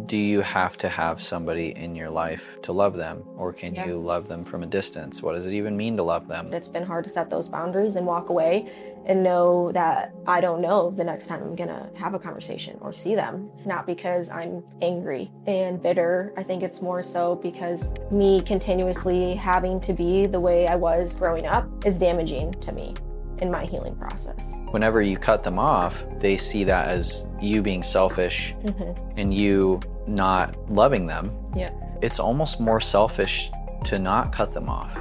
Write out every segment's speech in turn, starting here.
do you have to have somebody in your life to love them, or can Yeah. you love them from a distance? What does it even mean to love them? It's been hard to set those boundaries and walk away and know that I don't know the next time I'm gonna have a conversation or see them. Not because I'm angry and bitter. I think it's more so because me continuously having to be the way I was growing up is damaging to me in my healing process. Whenever you cut them off, they see that as you being selfish and you not loving them. Yeah. It's almost more selfish to not cut them off.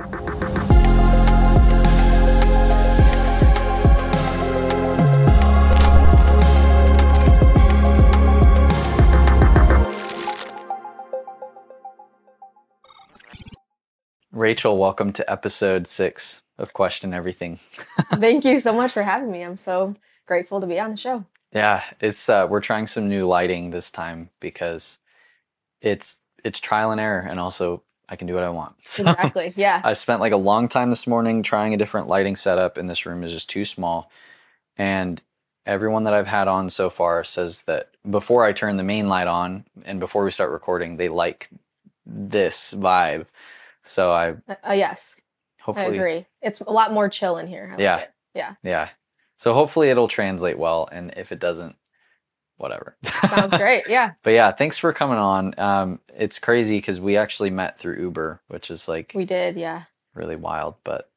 Rachel, welcome to episode 6 of Question Everything. Thank you so much for having me. I'm so grateful to be on the show. Yeah, it's we're trying some new lighting this time because it's trial and error, and also I can do what I want. So Exactly. Yeah. I spent like a long time this morning trying a different lighting setup, and this room is just too small. And everyone that I've had on so far says that before I turn the main light on and before we start recording, they like this vibe. So Yes, I hopefully, agree. It's a lot more chill in here. I Yeah. like it. Yeah. yeah. So hopefully it'll translate well, and if it doesn't, whatever. Sounds great. Yeah. But yeah, thanks for coming on. It's crazy because we actually met through Uber, which is like We did. Yeah. really wild, but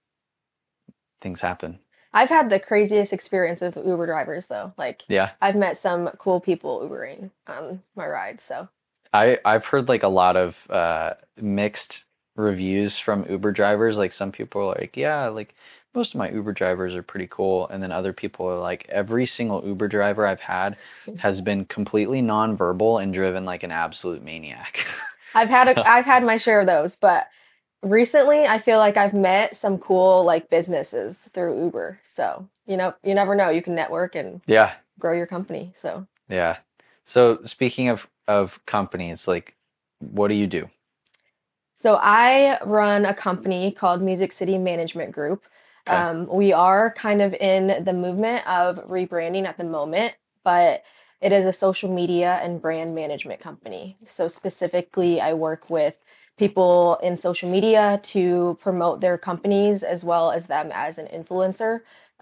things happen. I've had the craziest experience with Uber drivers though. Like Yeah. I've met some cool people Ubering on my rides. So I've heard like a lot of mixed reviews from Uber drivers. Like some people are like, yeah, like most of my Uber drivers are pretty cool. And then other people are like, every single Uber driver I've had has been completely nonverbal and driven like an absolute maniac. I've had my share of those, but recently I feel like I've met some cool like businesses through Uber. So, you never know. You can network and Yeah. grow your company. So Yeah. So speaking of companies, like what do you do? So I run a company called Music City Management Group. Okay. We are kind of in the movement of rebranding at the moment, but it is a social media and brand management company. So specifically, I work with people in social media to promote their companies as well as them as an influencer.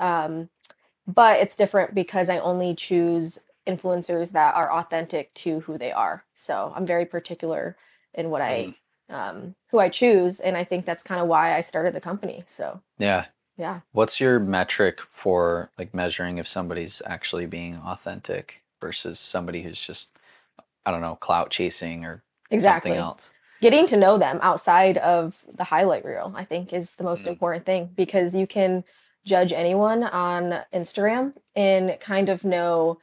But it's different because I only choose influencers that are authentic to who they are. So I'm very particular in what who I choose, and I think that's kind of why I started the company. So Yeah. yeah. What's your metric for like measuring if somebody's actually being authentic versus somebody who's just, I don't know, clout chasing or Exactly. something else? Getting to know them outside of the highlight reel, I think, is the most important thing, because you can judge anyone on Instagram and kind of know,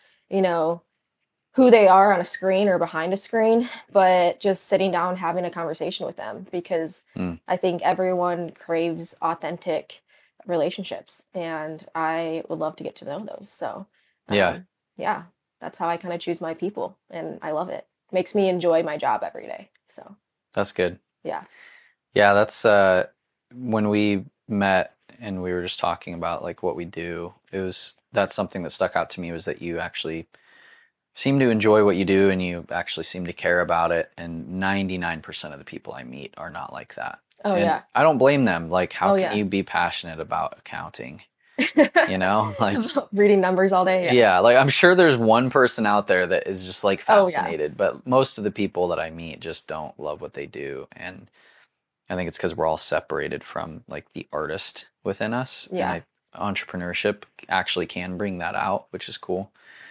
who they are on a screen or behind a screen, but just sitting down having a conversation with them, because I think everyone craves authentic relationships, and I would love to get to know those. So Yeah. yeah, that's how I kind of choose my people, and I love it. Makes me enjoy my job every day. So That's good. yeah. Yeah, that's when we met and we were just talking about like what we do. That's something that stuck out to me, was that you actually seem to enjoy what you do and you actually seem to care about it. And 99% of the people I meet are not like that. Oh, And yeah. I don't blame them. Like, how Oh, can yeah. you be passionate about accounting? Like, Reading numbers all day. Yeah. yeah, like I'm sure there's one person out there that is just like Oh, yeah. fascinated, but most of the people that I meet just don't love what they do. And I think it's because we're all separated from like the artist within us. Yeah. And entrepreneurship actually can bring that out, which is cool.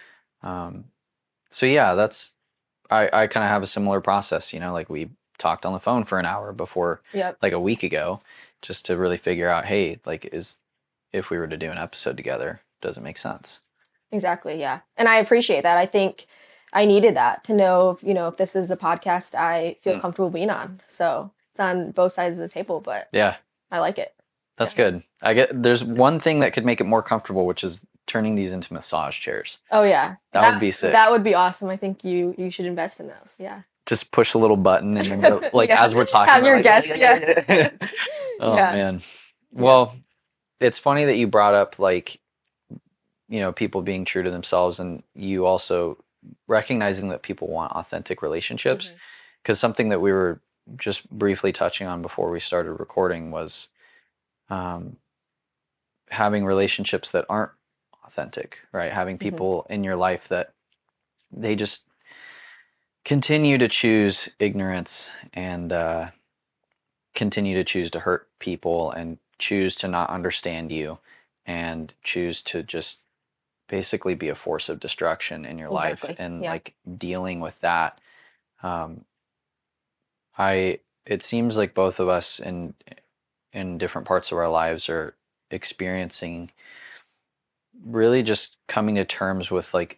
So yeah, I kind of have a similar process, like we talked on the phone for an hour before, Yep. like a week ago, just to really figure out, hey, like if we were to do an episode together, does it make sense? Exactly. Yeah. And I appreciate that. I think I needed that to know if this is a podcast I feel comfortable being on. So it's on both sides of the table, but Yeah, I like it. that's good. There's one thing that could make it more comfortable, which is turning these into massage chairs. Oh yeah. That would be sick. That would be awesome. I think you should invest in those. Yeah. Just push a little button and then like Yeah. as we're talking. Have your like, guest, yeah. Oh Yeah. man. Well, it's funny that you brought up like, people being true to themselves, and you also recognizing that people want authentic relationships. Mhm. Because something that we were just briefly touching on before we started recording was um, having relationships that aren't authentic, right? Having Mhm. people in your life that they just continue to choose ignorance and continue to choose to hurt people and choose to not understand you and choose to just basically be a force of destruction in your life. Exactly. And Yeah. like dealing with that, um, I it seems like both of us in different parts of our lives are experiencing really just coming to terms with like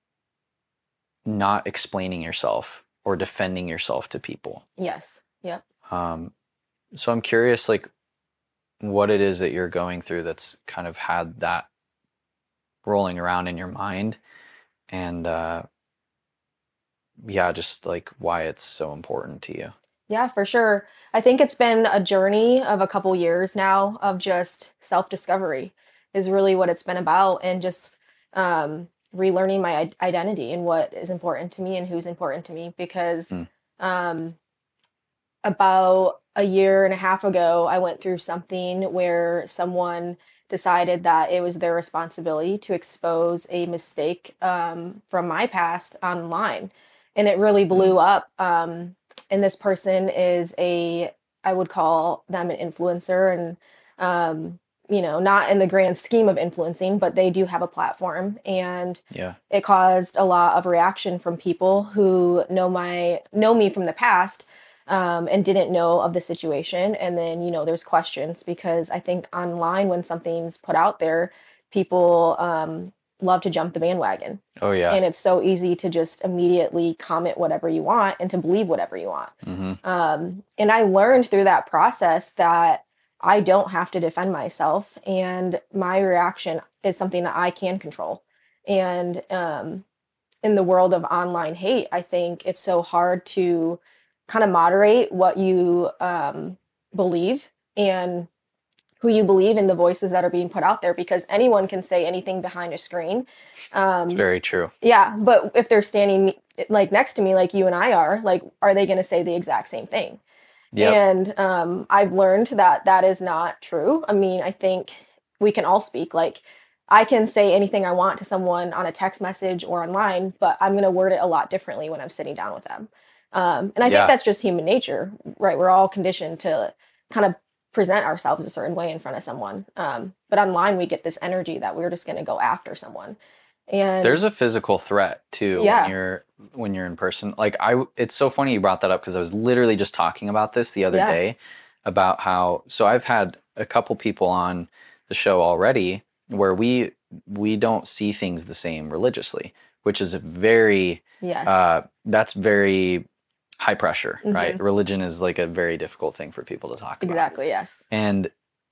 not explaining yourself or defending yourself to people. Yes. Yep. Um, so I'm curious, like, what it is that you're going through that's kind of had that rolling around in your mind, and yeah, just like why it's so important to you. Yeah, for sure. I think it's been a journey of a couple years now of just self-discovery is really what it's been about, and just relearning my identity and what is important to me and who's important to me. Because Hmm. um, about a year and a half ago, I went through something where someone decided that it was their responsibility to expose a mistake from my past online. And it really Hmm. blew up. And this person is I would call them an influencer. And, not in the grand scheme of influencing, but they do have a platform. And Yeah. it caused a lot of reaction from people who know me from the past, and didn't know of the situation. And then, there's questions because I think online, when something's put out there, people love to jump the bandwagon. Oh yeah. And it's so easy to just immediately comment whatever you want and to believe whatever you want. Hmm. And I learned through that process that I don't have to defend myself, and my reaction is something that I can control. And in the world of online hate, I think it's so hard to kind of moderate what you believe and who you believe in the voices that are being put out there, because anyone can say anything behind a screen. It's Um, very true. yeah, but if they're standing like next to me, like you and I are, like, are they going to say the exact same thing? Yep. And I've learned that that is not true. I mean, I think we can all speak. Like, I can say anything I want to someone on a text message or online, but I'm going to word it a lot differently when I'm sitting down with them. And I think Yeah. that's just human nature, right? We're all conditioned to kind of present ourselves a certain way in front of someone. But online, we get this energy that we're just going to go after someone. And There's a physical threat too yeah, when you're in person. Like it's so funny you brought that up because I was literally just talking about this the other yeah, day about how so I've had a couple people on the show already where we don't see things the same religiously, which is a very yeah, that's very high pressure, hmm, right? Religion is like a very difficult thing for people to talk about. exactly, yes, And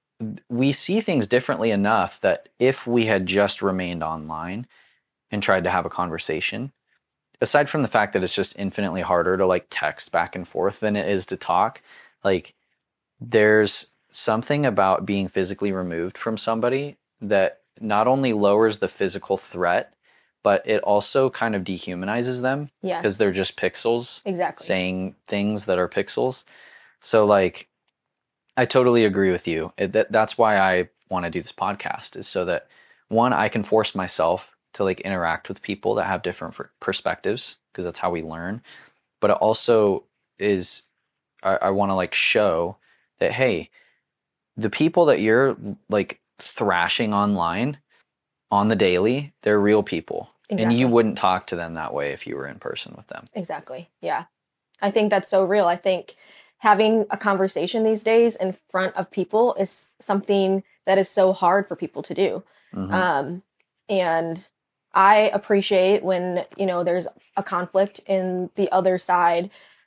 we see things differently enough that if we had just remained online and tried to have a conversation, aside from the fact that it's just infinitely harder to like text back and forth than it is to talk, like there's something about being physically removed from somebody that not only lowers the physical threat, but it also kind of dehumanizes them because yes, they're just pixels exactly. saying things that are pixels. So like I totally agree with you. That's why I want to do this podcast is so that one, I can force myself to like interact with people that have different perspectives because that's how we learn. But it also is, I want to like show that, hey, the people that you're like thrashing online on the daily, they're real people. And you Exactly. wouldn't talk to them that way if you were in person with them. Exactly. Yeah. I think that's so real. I think having a conversation these days in front of people is something that is so hard for people to do. Hmm. Um, and I appreciate when, there's a conflict and the other side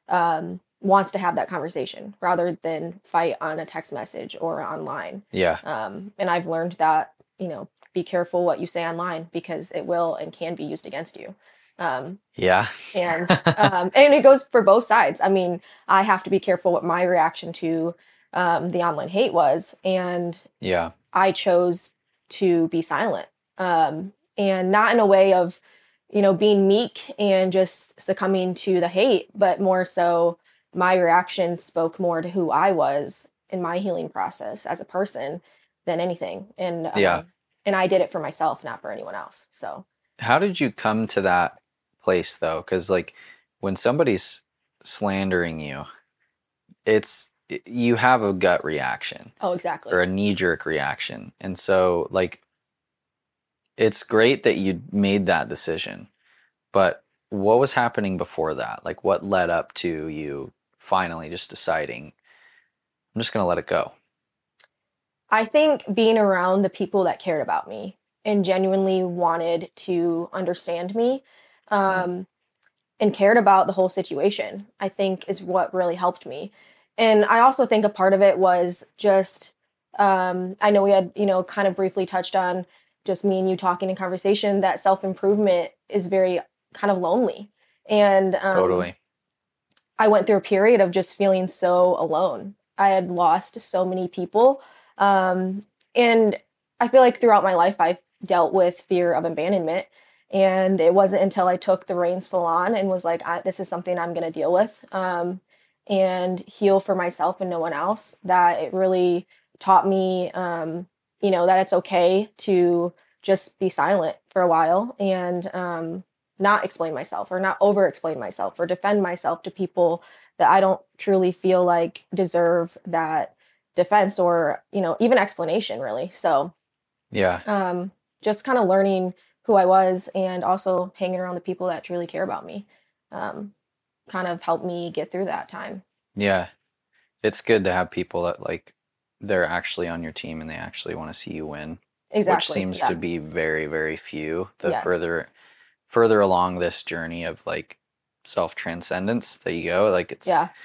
wants to have that conversation rather than fight on a text message or online. Yeah. And I've learned that, be careful what you say online because it will and can be used against you. Um, Yeah. and it goes for both sides. I mean, I have to be careful what my reaction to the online hate was, and Yeah. I chose to be silent, and not in a way of, being meek and just succumbing to the hate, but more so my reaction spoke more to who I was in my healing process as a person than anything. Yeah. And I did it for myself, not for anyone else. So, How did you come to that place though? Because like when somebody's slandering you, you have a gut reaction oh, or exactly. a knee-jerk reaction. And so like it's great that you made that decision, but what was happening before that? Like what led up to you finally just deciding, I'm just gonna let it go? I think being around the people that cared about me and genuinely wanted to understand me, Mm. um, and cared about the whole situation, I think is what really helped me. And I also think a part of it was just, I know we had, kind of briefly touched on just me and you talking in conversation that self improvement is very kind of lonely. And Totally. I went through a period of just feeling so alone. I had lost so many people. And I feel like throughout my life, I've dealt with fear of abandonment. And it wasn't until I took the reins full on and was like, this is something I'm going to deal with, and heal for myself and no one else, that it really taught me, that it's okay to just be silent for a while and not explain myself or not over explain myself or defend myself to people that I don't truly feel like deserve that defense or, even explanation really. So, Yeah. um, just kind of learning who I was and also hanging around the people that truly care about me, um, kind of helped me get through that time. Yeah. It's good to have people that like they're actually on your team and they actually want to see you win, which Exactly. seems to Yeah. be very, very few. The Yes. further along this journey of like self transcendence that you go, like it's Yeah.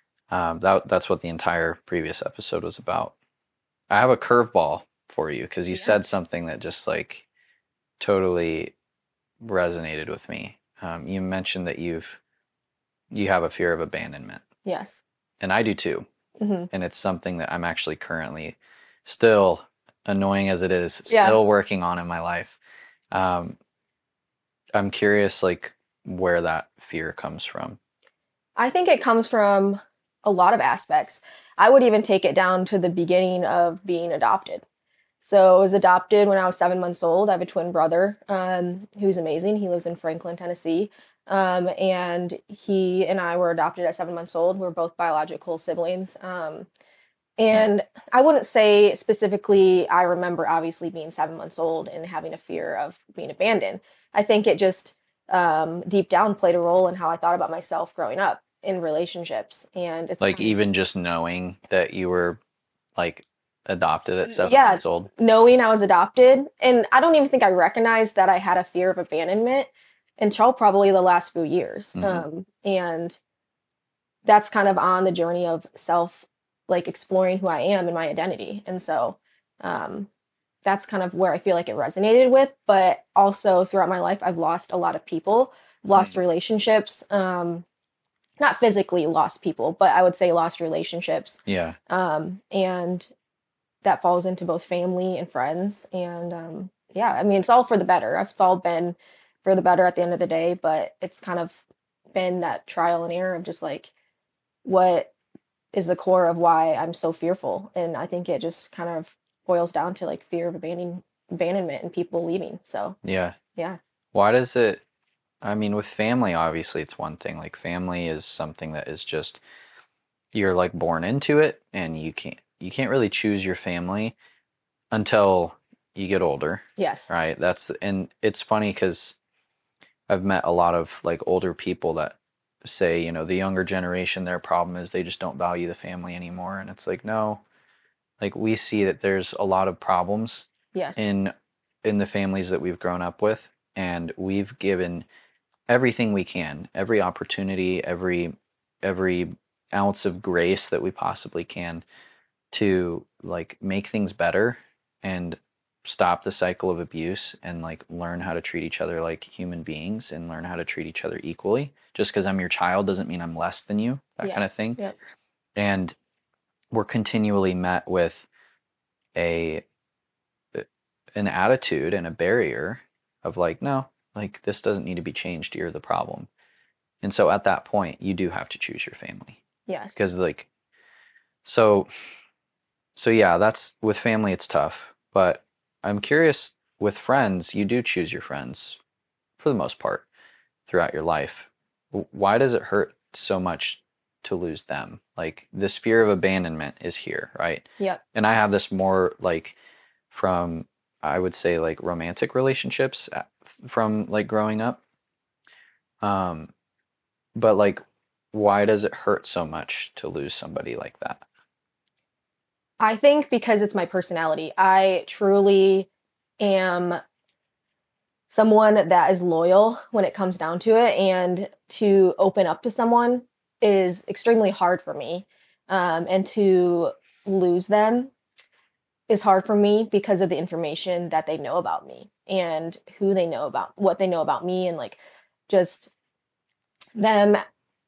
that's what the entire previous episode was about. I have a curveball for you because you Yeah. said something that just like totally resonated with me. You mentioned that you have a fear of abandonment, Yes. and I do too. Hmm. And it's something that I'm actually currently still, annoying as it is, Yeah. still working on in my life. Um, I'm curious, like, where that fear comes from. I think it comes from a lot of aspects. I would even take it down to the beginning of being adopted. So I was adopted when I was 7 months old. I have a twin brother, who's amazing. He lives in Franklin, Tennessee. And he and I were adopted at 7 months old. We're both biological siblings. Hmm. And I wouldn't say specifically, I remember obviously being 7 months old and having a fear of being abandoned. I think it just deep down played a role in how I thought about myself growing up in relationships. And it's Like, kind of, even just knowing that you were like adopted at seven yeah, months old. knowing I was adopted. And I don't even think I recognized that I had a fear of abandonment until probably the last few years. Hmm. And that's kind of on the journey of self, like exploring who I am and my identity. And so, um, that's kind of where I feel like it resonated with. But also throughout my life, I've lost a lot of people, lost Hmm. relationships, not physically lost people, but I would say lost relationships. Yeah. And that falls into both family and friends. And yeah, I mean, it's all for the better. It's all been for the better at the end of the day, but it's kind of been that trial and error of just like, what is the core of why I'm so fearful. And I think it just kind of boils down to like fear of abandonment and people leaving. So Yeah. yeah. Why does it? I mean, with family, obviously, it's one thing. Like, family is something that is just, you're like born into it, and you can't really choose your family until you get older, Yes. right? And it's funny because I've met a lot of like older people that say, the younger generation, their problem is they just don't value the family anymore. And it's like, no, like we see that there's a lot of problems Yes. in the families that we've grown up with, and we've given everything we can, every opportunity, every ounce of grace that we possibly can to like make things better and stop the cycle of abuse and like learn how to treat each other like human beings and learn how to treat each other equally. Just because I'm your child doesn't mean I'm less than you, that kind of Yes. thing. Yep. And we're continually met with a an attitude and a barrier of like, no, like this doesn't need to be changed. You're the problem. And so at that point, you do have to choose your family Yes. because like so so yeah, that's with family it's tough, but I'm curious with friends, you do choose your friends for the most part throughout your life. Why does it hurt so much to lose them? Like this fear of abandonment is here, right? Yep. And I have this more like from I would say like romantic relationships from like growing up. Um, but like why does it hurt so much to lose somebody like that? I think because it's my personality. I truly am someone that is loyal when it comes down to it, and to open up to someone is extremely hard for me. And to lose them is hard for me because of the information that they know about me and who they know about, what they know about me, and like just them,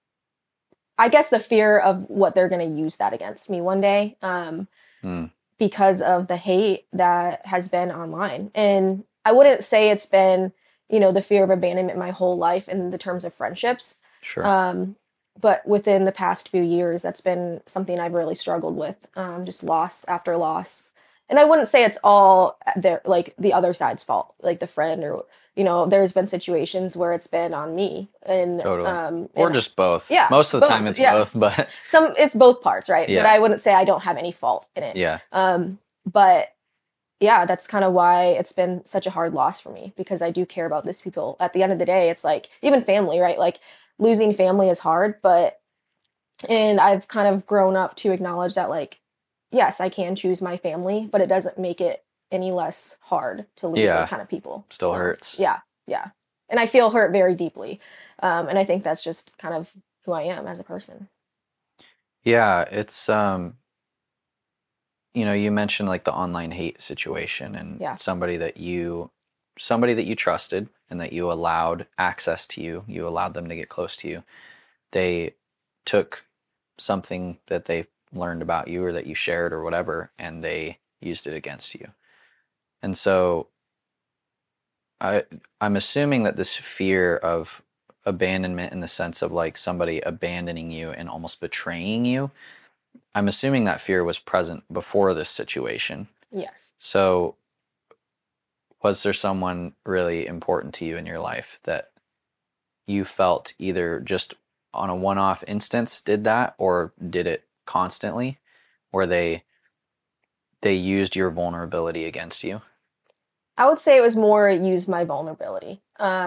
I guess the fear of what they're going to use that against me one day. Mm, Because of the hate that has been online. And I wouldn't say it's been, the fear of abandonment my whole life in the terms of friendships. sure. Um, but within the past few years, that's been something I've really struggled with, just loss after loss. And I wouldn't say it's all their like the other side's fault, like the friend, or there's been situations where it's been on me, and Totally. Or and just both. yeah, Most of the time both, it's yeah, both, but it's both parts, right? But yeah. I wouldn't say I don't have any fault in it. Yeah. But yeah, that's kind of why it's been such a hard loss for me, because I do care about those people. At the end of the day, it's like even family, right? Like losing family is hard, and I've kind of grown up to acknowledge that, like, yes, I can choose my family, but it doesn't make it any less hard to lose those Yeah. kind of people. Still So hurts. yeah, yeah. And I feel hurt very deeply. And I think that's just kind of who I am as a person. Yeah, it's you mentioned like the online hate situation and Yeah. somebody that you trusted and that you allowed access to you, you allowed them to get close to you. They took something that they learned about you or that you shared or whatever, and they used it against you. And so I I'm assuming that this fear of abandonment in the sense of like somebody abandoning you and almost betraying you, I'm assuming that fear was present before this situation. Yes. So was there someone really important to you in your life that you felt either just on a one-off instance did that or did it constantly, where they used your vulnerability against you? I would say it was more use my vulnerability.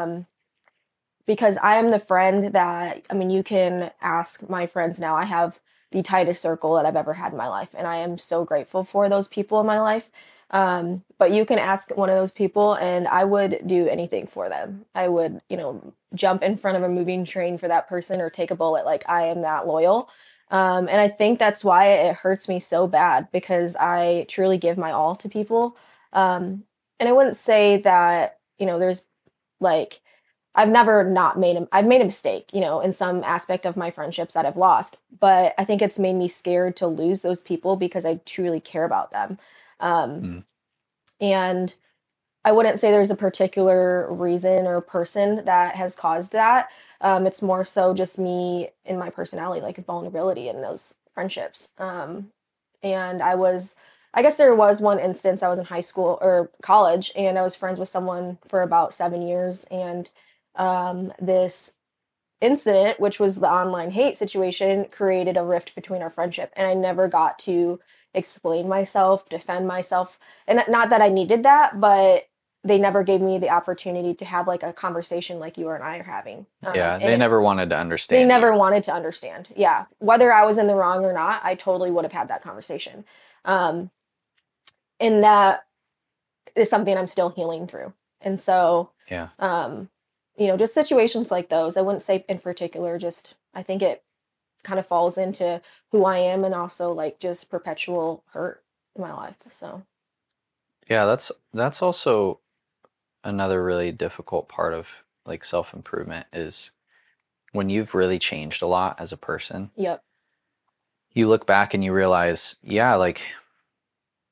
Because I am the friend that, I mean, you can ask my friends now. I have the tightest circle that I've ever had in my life, and I am so grateful for those people in my life. But you can ask one of those people, and I would do anything for them. I would, jump in front of a moving train for that person or take a bullet. Like, I am that loyal. And I think that's why it hurts me so bad, because I truly give my all to people. And I wouldn't say that, there's like, I've never not made him. I've made a mistake, in some aspect of my friendships that I've lost. But I think it's made me scared to lose those people because I truly care about them. Um, Mm. and I wouldn't say there's a particular reason or person that has caused that. It's more so just me and my personality, like vulnerability in those friendships. And I guess there was one instance. I was in high school or college, and I was friends with someone for about 7 years. And this incident, which was the online hate situation, created a rift between our friendship. And I never got to explain myself, defend myself. And not that I needed that, but they never gave me the opportunity to have like a conversation like you and I are having. Yeah, And they never wanted to they understand never you. wanted to understand. Yeah. Whether I was in the wrong or not, I totally would have had that conversation. Um, and that is something I'm still healing through. And so, Yeah. just situations like those, I wouldn't say in particular, just I think it kind of falls into who I am, and also like just perpetual hurt in my life. So, Yeah, that's also another really difficult part of like self-improvement is when you've really changed a lot as a person, yep. you look back and you realize, yeah, like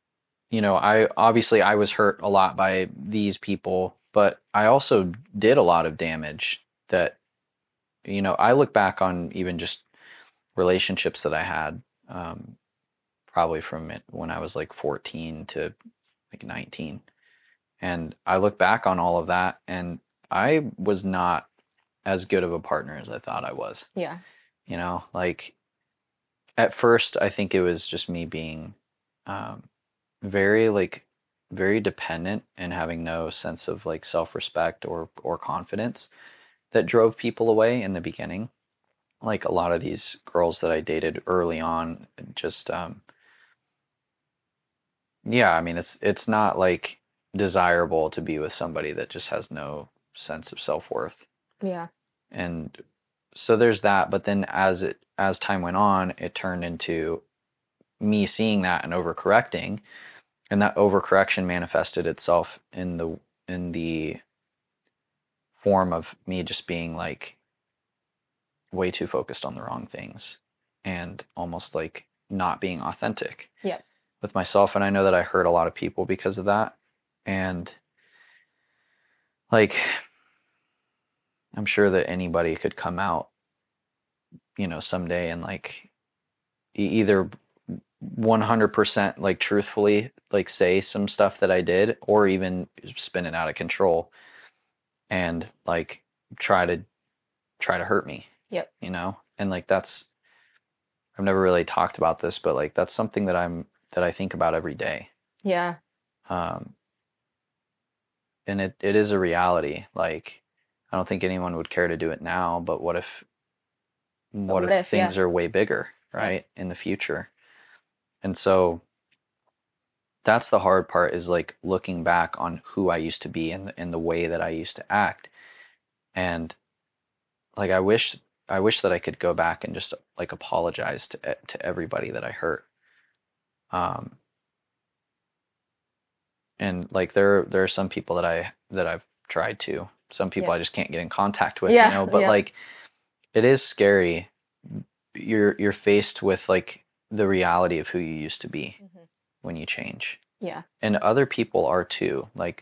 I was hurt a lot by these people, but I also did a lot of damage that, I look back on even just relationships that I had, probably from when I was like 14 to like 19. And I look back on all of that, and I was not as good of a partner as I thought I was. Yeah. Like at first, I think it was just me being um, very like very dependent and having no sense of like self-respect or confidence that drove people away in the beginning. Like a lot of these girls that I dated early on, just yeah, I mean it's not like desirable to be with somebody that just has no sense of self-worth. Yeah. And so there's that, but then as time went on, it turned into me seeing that and overcorrecting, and that overcorrection manifested itself in the form of me just being like way too focused on the wrong things and almost like not being authentic Yep. with myself. And I know that I hurt a lot of people because of that. And like, I'm sure that anybody could come out, someday and like either 100% like truthfully like say some stuff that I did, or even spin it out of control and like try to hurt me, Yep. and like that's, I've never really talked about this, but like that's something that I think about every day. Yeah. um and it is a reality. Like I don't think anyone would care to do it now, but But what what if if? Yeah. things are way bigger, Yep. right, in the future? And so that's the hard part, is like looking back on who I used to be and the way that I used to act. And like I wish that I could go back and just like apologize to everybody that I hurt. Um and like there are some people that I've tried to. Some people Yep. I just can't get in contact with, Yeah. but Yep. like it is scary. You're faced with like the reality of who you used to be Hmm. when you change. Yeah. And other people are too. Like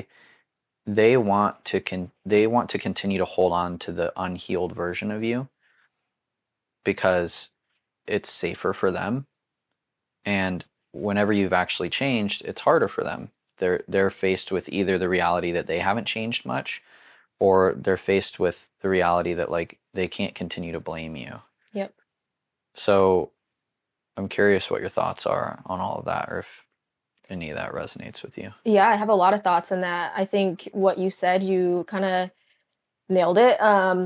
they want to continue to hold on to the unhealed version of you because it's safer for them. And whenever you've actually changed, it's harder for them. They're faced with either the reality that they haven't changed much, or they're faced with the reality that like they can't continue to blame you. Yep. So I'm curious what your thoughts are on all of that, or if any of that resonates with you. Yeah, I have a lot of thoughts on that. I think what you said, you kind of nailed it.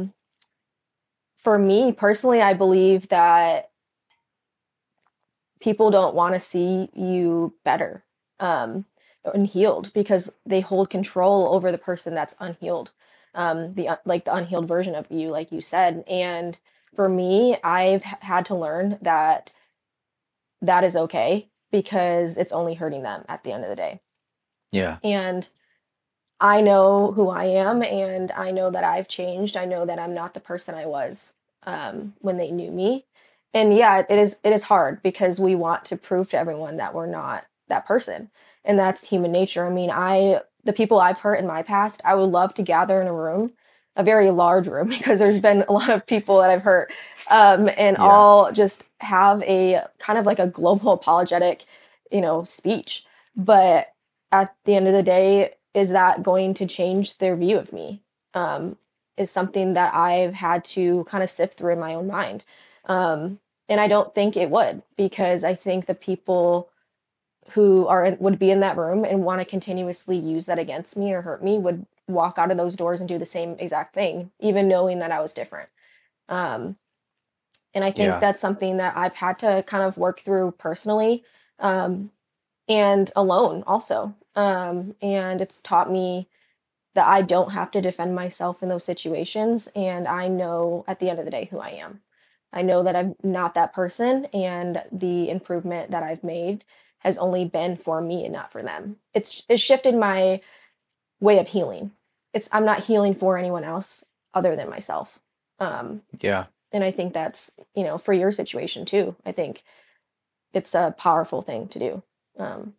For me personally, I believe that people don't want to see you better, um, and healed, because they hold control over the person that's unhealed, like the unhealed version of you, like you said. And for me, I've had to learn that that is okay, because it's only hurting them at the end of the day. Yeah. And I know who I am, and I know that I've changed. I know that I'm not the person I was, when they knew me. And yeah, it is hard, because we want to prove to everyone that we're not that person. And that's human nature. I mean, the people I've hurt in my past, I would love to gather in a room, a very large room, because there's been a lot of people that I've hurt, and Yeah. all just have a kind of like a global apologetic, speech. But at the end of the day, is that going to change their view of me? Is something that I've had to kind of sift through in my own mind. And I don't think it would, because I think the people who would be in that room and want to continuously use that against me or hurt me would walk out of those doors and do the same exact thing, even knowing that I was different. Um, and I think Yeah. that's something that I've had to kind of work through personally, um, and alone also. And it's taught me that I don't have to defend myself in those situations. And I know at the end of the day who I am. I know that I'm not that person, and the improvement that I've made has only been for me and not for them. It's shifted my way of healing. I'm not healing for anyone else other than myself. Um, Yeah. and I think that's, for your situation too. I think it's a powerful thing to do. Um,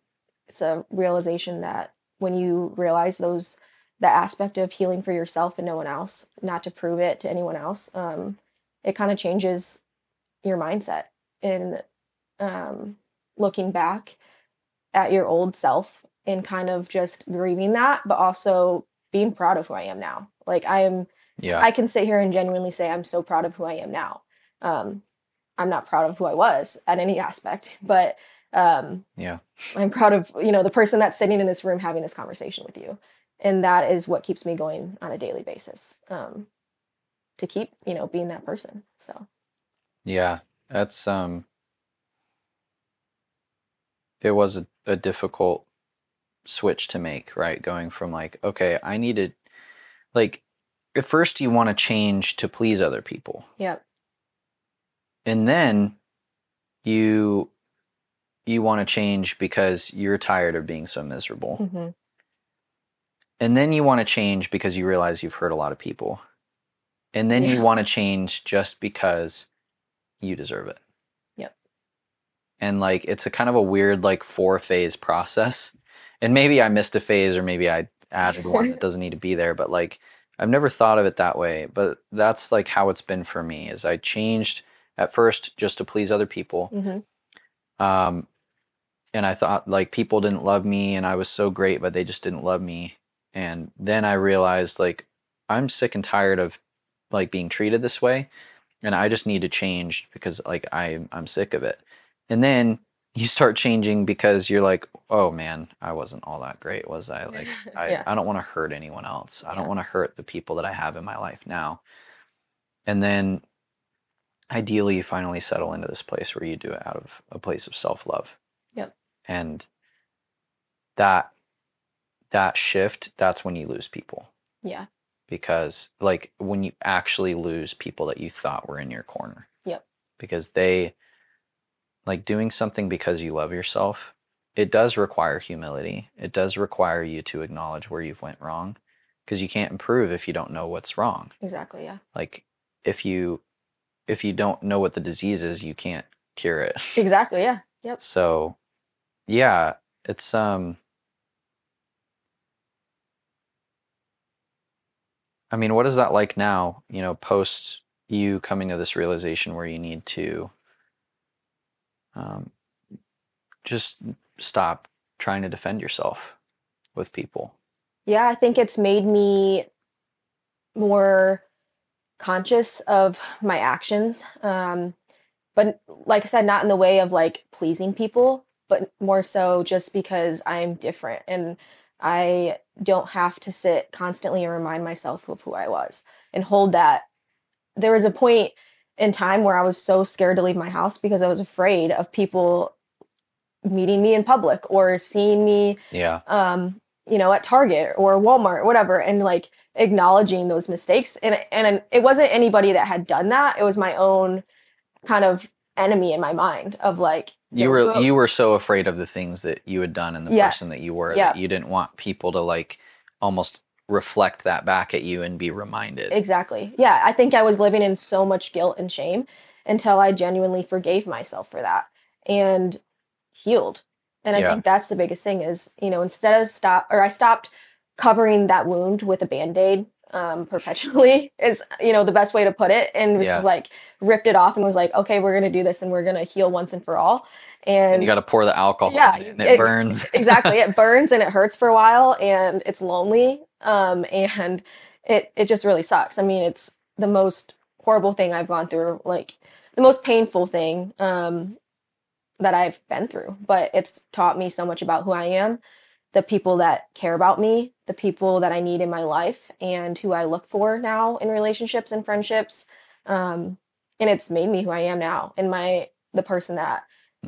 it's a realization that when you realize that aspect of healing for yourself and no one else, not to prove it to anyone else, it kind of changes your mindset. And looking back at your old self and kind of just grieving that, but also being proud of who I am now. Like Yeah. I can sit here and genuinely say I'm so proud of who I am now. I'm not proud of who I was at any aspect, but Yeah. I'm proud of, the person that's sitting in this room having this conversation with you. And that is what keeps me going on a daily basis, to keep, being that person. So, Yeah. That's it was a difficult switch to make, right? Going from like, okay, I needed, like, at first you want to change to please other people. yeah. And then you want to change because you're tired of being so miserable. Mm-hmm. And then you want to change because you realize you've hurt a lot of people. And then you Yeah. want to change just because you deserve it. Yep. And like it's a kind of a weird like 4-phase process. And maybe I missed a phase or maybe I added one that doesn't need to be there, but like I've never thought of it that way, but that's like how it's been for me is I changed at first just to please other people. Mm-hmm. And I thought like people didn't love me and I was so great, but they just didn't love me. And then I realized like I'm sick and tired of like being treated this way and I just need to change because like I'm sick of it. And then you start changing because you're like, oh man, I wasn't all that great, was I? Like Yeah. I don't want to hurt anyone else. I don't Yeah. want to hurt the people that I have in my life now. And then ideally you finally settle into this place where you do it out of a place of self-love. Yep. And that shift, that's when you lose people. Yeah. Because like when you actually lose people that you thought were in your corner. Yep. Because they like doing something because you love yourself, it does require humility. It does require you to acknowledge where you've went wrong because you can't improve if you don't know what's wrong. Exactly. Yeah. Like if you don't know what the disease is, you can't cure it. Exactly. Yeah. Yep. So yeah, it's I mean, what is that like now, post you coming to this realization where you need to just stop trying to defend yourself with people? Yeah. I think it's made me more conscious of my actions. But like I said, not in the way of like pleasing people, but more so just because I'm different and I don't have to sit constantly and remind myself of who I was and hold that. There was a point in time where I was so scared to leave my house because I was afraid of people meeting me in public or seeing me, Yeah. at Target or Walmart or whatever, and like acknowledging those mistakes. And it wasn't anybody that had done that. It was my own kind of enemy in my mind of like, You were so afraid of the things that you had done and the Yes. person that you were Yeah. that you didn't want people to like almost reflect that back at you and be reminded. Exactly. Yeah. I think I was living in so much guilt and shame until I genuinely forgave myself for that and healed. And I Yeah. think that's the biggest thing is, instead of I stopped covering that wound with a Band-Aid perpetually is, the best way to put it. And was Yeah. just like ripped it off and was like, okay, we're going to do this and we're going to heal once and for all. And you got to pour the alcohol Yeah, in it and it burns. Exactly. It burns and it hurts for a while and it's lonely. And it just really sucks. I mean, it's the most horrible thing I've gone through, like the most painful thing that I've been through. But it's taught me so much about who I am, the people that care about me, the people that I need in my life, and who I look for now in relationships and friendships. And it's made me who I am now and the person that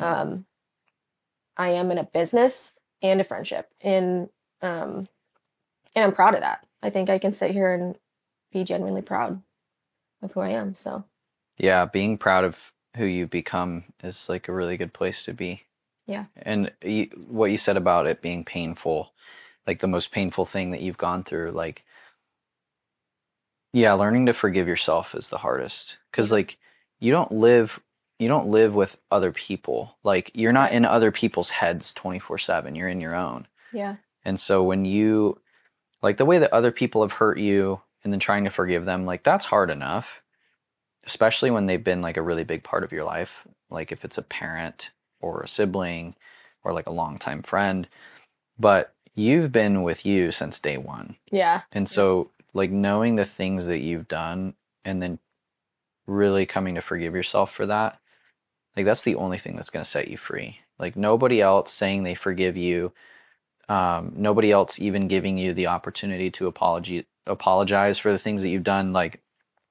I am in a business and a friendship. And I'm proud of that. I think I can sit here and be genuinely proud of who I am. So Yeah, being proud of who you become is like a really good place to be. yeah. And what you said about it being painful, like the most painful thing that you've gone through, like, yeah, learning to forgive yourself is the hardest. Because, like, you don't live you don't live with other people. Like you're not Right. in other people's heads 24/7. You're in your own. Yeah. And so when you like the way that other people have hurt you and then trying to forgive them, like that's hard enough, especially when they've been like a really big part of your life. Like if it's a parent or a sibling or like a longtime friend, but you've been with you since day one. Yeah. And so like knowing the things that you've done and then really coming to forgive yourself for that, like that's the only thing that's going to set you free. Like nobody else saying they forgive you, nobody else even giving you the opportunity to apologize for the things that you've done. Like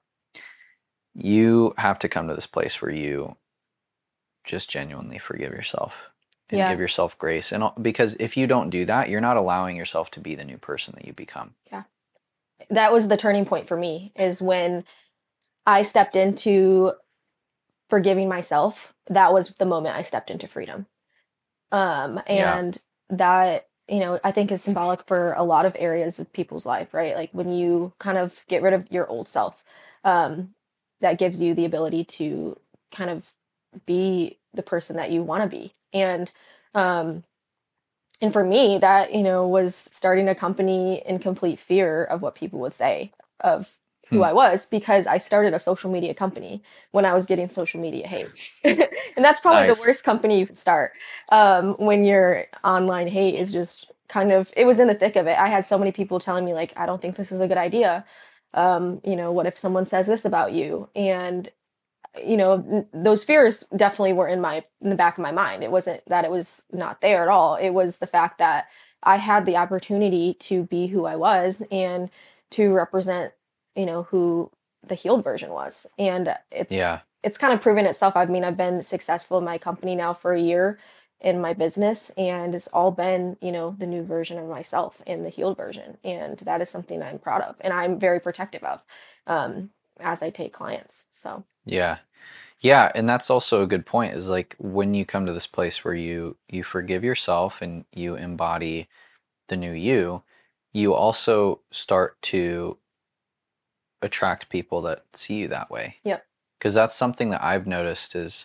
you have to come to this place where you just genuinely forgive yourself and Yeah. give yourself grace. And because if you don't do that, you're not allowing yourself to be the new person that you become. Yeah. That was the turning point for me, is when I stepped into forgiving myself. That was the moment I stepped into freedom. Yeah. And that, I think is symbolic for a lot of areas of people's life, right? Like when you kind of get rid of your old self, that gives you the ability to kind of be the person that you want to be. Um, and for me, that, was starting a company in complete fear of what people would say of who Hmm. I was, because I started a social media company when I was getting social media hate. And that's probably the Nice. worst company you could start, when your online hate is just kind of, it was in the thick of it. I had so many people telling me, like, I don't think this is a good idea. What if someone says this about you? And those fears definitely were in the back of my mind. It wasn't that it was not there at all. It was the fact that I had the opportunity to be who I was and to represent, who the healed version was. And Yeah. it's kind of proven itself. I mean, I've been successful in my company now for a year in my business, and it's all been, the new version of myself and the healed version. And that is something I'm proud of and I'm very protective of, as I take clients. So Yeah. Yeah, and that's also a good point is like when you come to this place where you forgive yourself and you embody the new you, you also start to attract people that see you that way. yep. Because that's something that I've noticed is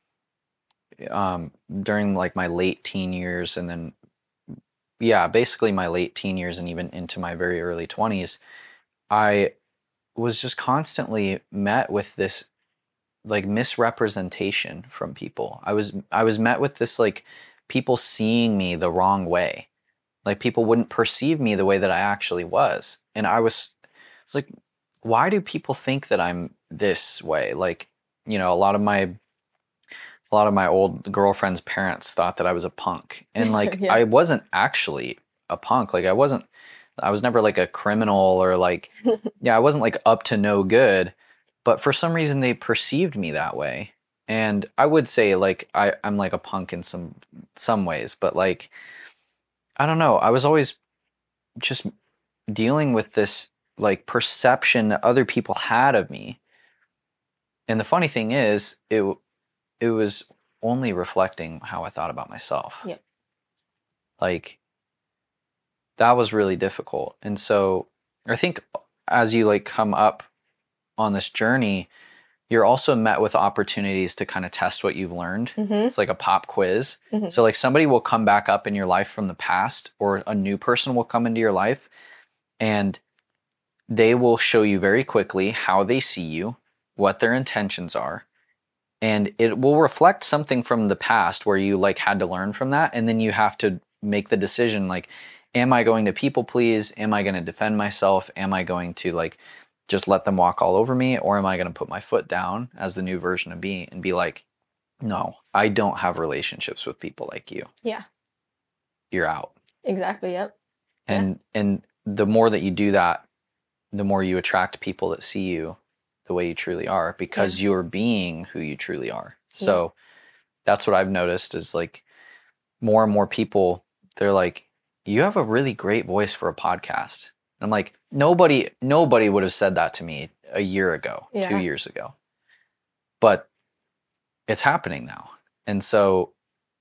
during like my late teen years and then yeah, basically my late teen years and even into my very early 20s, I was just constantly met with this like misrepresentation from people. I was met with this like people seeing me the wrong way. Like people wouldn't perceive me the way that I actually was. And I was like, why do people think that I'm this way? Like, a lot of my old girlfriend's parents thought that I was a punk. And like Yeah. I wasn't actually a punk. Like I was never like a criminal or like yeah, I wasn't like up to no good, but for some reason they perceived me that way. And I would say like I'm like a punk in some ways, but like I don't know. I was always just dealing with this like perception that other people had of me. And the funny thing is, it was only reflecting how I thought about myself. Yep. Like that was really difficult. And so I think as you like come up on this journey, you're also met with opportunities to kind of test what you've learned. Mm-hmm. It's like a pop quiz. Mm-hmm. So like somebody will come back up in your life from the past or a new person will come into your life and they will show you very quickly how they see you, what their intentions are, and it will reflect something from the past where you like had to learn from that and then you have to make the decision like am I going to people please, am I going to defend myself, am I going to like just let them walk all over me, or am I going to put my foot down as the new version of me and be like no, I don't have relationships with people like you. Yeah. You're out. Exactly. Yep. And the more that you do that, the more you attract people that see you the way you truly are because you're being who you truly are. So that's what I've noticed is like more and more people, they're like, you have a really great voice for a podcast. And I'm like, nobody would have said that to me a year ago, Yeah. 2 years ago. But it's happening now. And so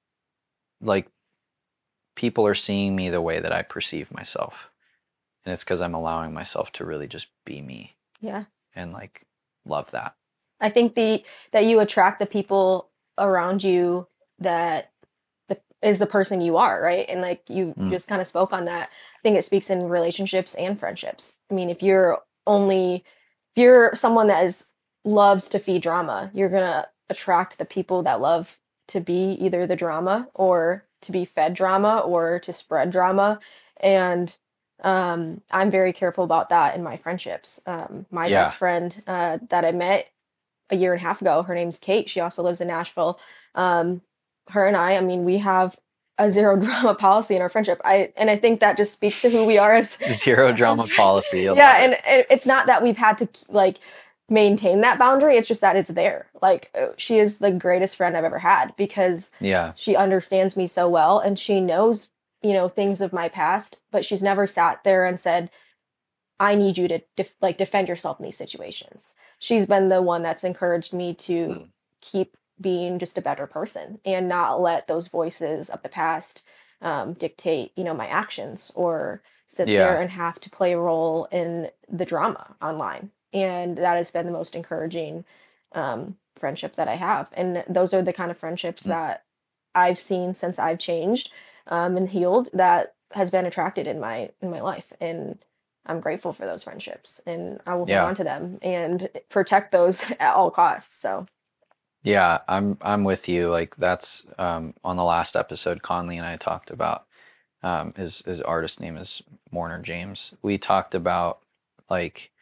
like people are seeing me the way that I perceive myself. And it's because I'm allowing myself to really just be me Yeah. and like love that. I think that you attract the people around you that is the person you are, right? And like you Mm. just kind of spoke on that. I think it speaks in relationships and friendships. I mean, if you're someone that loves to feed drama, you're gonna attract the people that love to be either the drama or to be fed drama or to spread drama. And I'm very careful about that in my friendships. My Yeah. best friend that I met a year and a half ago, her name's Kate. She also lives in Nashville. Um, her and I mean, we have a zero drama policy in our friendship. I think that just speaks to who we are as Zero drama policy. I yeah, love it. and it's not that we've had to like maintain that boundary. It's just that it's there. Like she is the greatest friend I've ever had because Yeah. she understands me so well and she knows, things of my past, but she's never sat there and said, I need you to defend yourself in these situations. She's been the one that's encouraged me to Mm. keep being just a better person and not let those voices of the past dictate, my actions or sit there Yeah. and have to play a role in the drama online. And that has been the most encouraging friendship that I have. And those are the kind of friendships Mm. that I've seen since I've changed and healed that has been attracted in my life. And I'm grateful for those friendships and I will hold Yeah. on to them and protect those at all costs. So, Yeah, I'm with you. Like that's on the last episode, Conley and I talked about his artist name is Warner James. We talked about like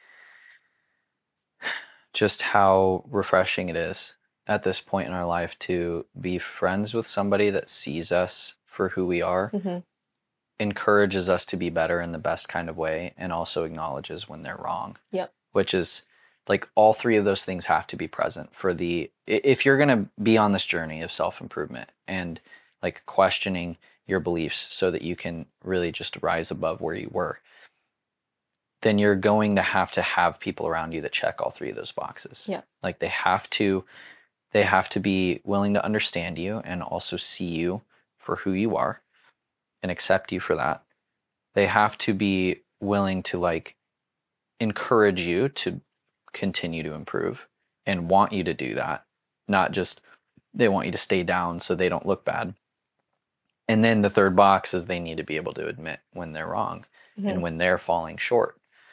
just how refreshing it is at this point in our life to be friends with somebody that sees us for who we are, mhm, encourages us to be better in the best kind of way, and also acknowledges when they're wrong, yep. which is like all three of those things have to be present for if you're going to be on this journey of self-improvement and like questioning your beliefs so that you can really just rise above where you were, then you're going to have people around you that check all three of those boxes. Yep. Like they have to be willing to understand you and also see you for who you are and accept you for that. They have to be willing to like encourage you to continue to improve and want you to do that, not just they want you to stay down so they don't look bad. And then the third box is they need to be able to admit when they're wrong Mhm. and when they're falling short.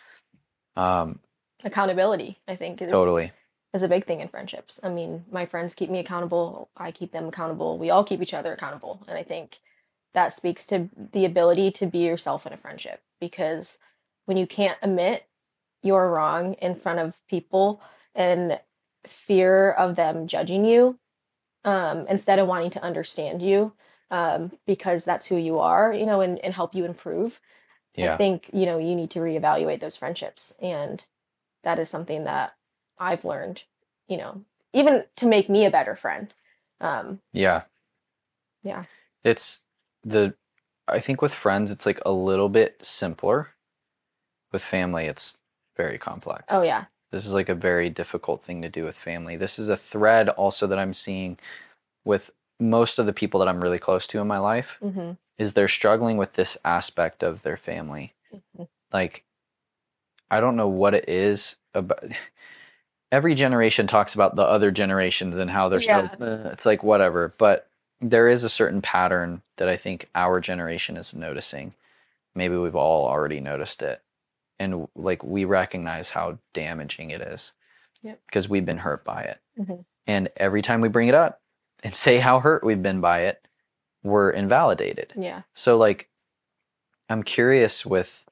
Accountability, I think, Totally. is a big thing in friendships. I mean, my friends keep me accountable. I keep them accountable. We all keep each other accountable. And I think that speaks to the ability to be yourself in a friendship because when you can't admit you're wrong in front of people and fear of them judging you, instead of wanting to understand you, because that's who you are, and help you improve. I Yeah. think, you need to reevaluate those friendships. And that is something that I've learned, you know, even to make me a better friend. Yeah. Yeah. It's I think with friends, it's like a little bit simpler. With family, it's very complex. Oh, yeah. This is like a very difficult thing to do with family. This is a thread also that I'm seeing with most of the people that I'm really close to in my life Mm-hmm. is they're struggling with this aspect of their family. Mm-hmm. Like, I don't know what it is about. Every generation talks about the other generations and how they're so, Yeah. it's like whatever. But there is a certain pattern that I think our generation is noticing. Maybe we've all already noticed it. And like we recognize how damaging it is Yep. because we've been hurt by it. Mm-hmm. And every time we bring it up and say how hurt we've been by it, we're invalidated. Yeah. So like I'm curious with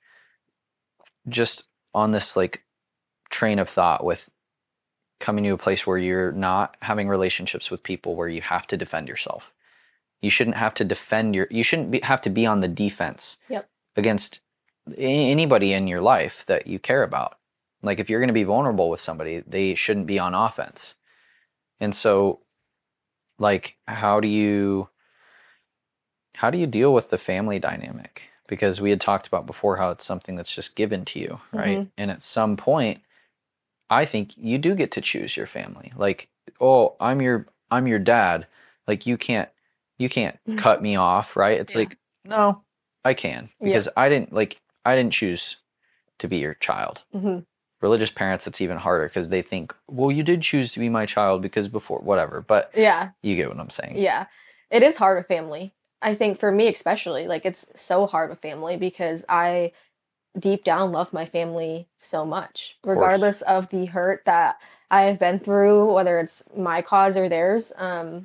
just on this like train of thought with coming to a place where you're not having relationships with people where you have to defend yourself. You shouldn't have to you shouldn't have to be on the defense Yep. against anybody in your life that you care about. Like if you're going to be vulnerable with somebody, they shouldn't be on offense. And so like how do you deal with the family dynamic? Because we had talked about before how it's something that's just given to you, right? Mm-hmm. And at some point, I think you do get to choose your family. Like, oh, I'm your dad. Like you can't cut me off, right? It's Yeah. like, no, I can Yep. because I didn't choose to be your child, Mm-hmm. religious parents, it's even harder because they think, well, you did choose to be my child because before, whatever. But Yeah. you get what I'm saying. Yeah. It is hard with family. I think for me especially, like it's so hard with family because I deep down love my family so much, Of course. regardless of the hurt that I have been through, whether it's my cause or theirs.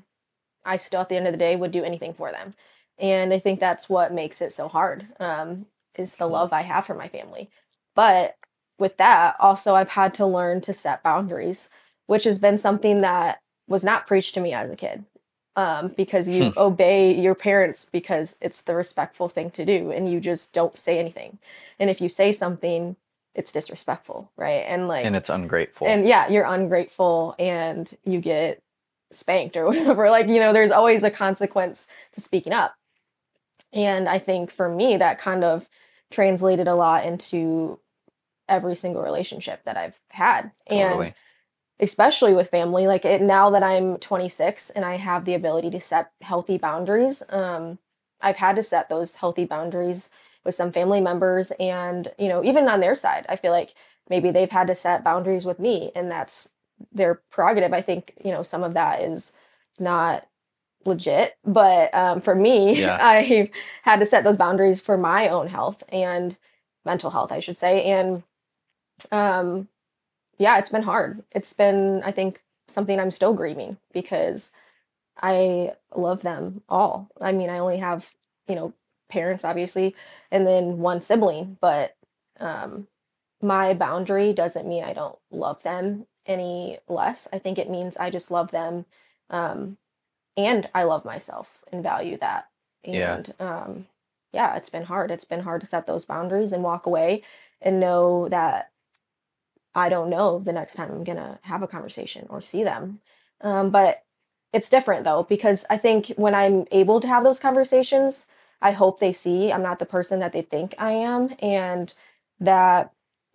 I still, at the end of the day, would do anything for them. And I think that's what makes it so hard, is the Cool. love I have for my family. But with that, also, I've had to learn to set boundaries, which has been something that was not preached to me as a kid. Because you obey your parents because it's the respectful thing to do, and you just don't say anything. And if you say something, it's disrespectful, right? And And like, it's ungrateful. and yeah, you're ungrateful and you get spanked or whatever. Like, there's always a consequence to speaking up. And I think for me, that kind of translated a lot into every single relationship that I've had. And Totally. especially with family, like now that I'm 26 and I have the ability to set healthy boundaries, I've had to set those healthy boundaries with some family members and, even on their side, I feel like maybe they've had to set boundaries with me and that's their prerogative. I think, some of that is not legit, but for me, Yeah. I've had to set those boundaries for my own health and mental health, I should say. And um, yeah, it's been hard. It's been, I think, something I'm still grieving because I love them all. I mean, I only have, you know, parents, obviously, and then one sibling, but um, my boundary doesn't mean I don't love them any less. I think it means I just love them, um, and I love myself and value that. Yeah. And yeah, it's been hard. It's been hard to set those boundaries and walk away and know that I don't know the next time I'm gonna have a conversation or see them. But it's different though, because I think when I'm able to have those conversations, I hope they see I'm not the person that they think I am and that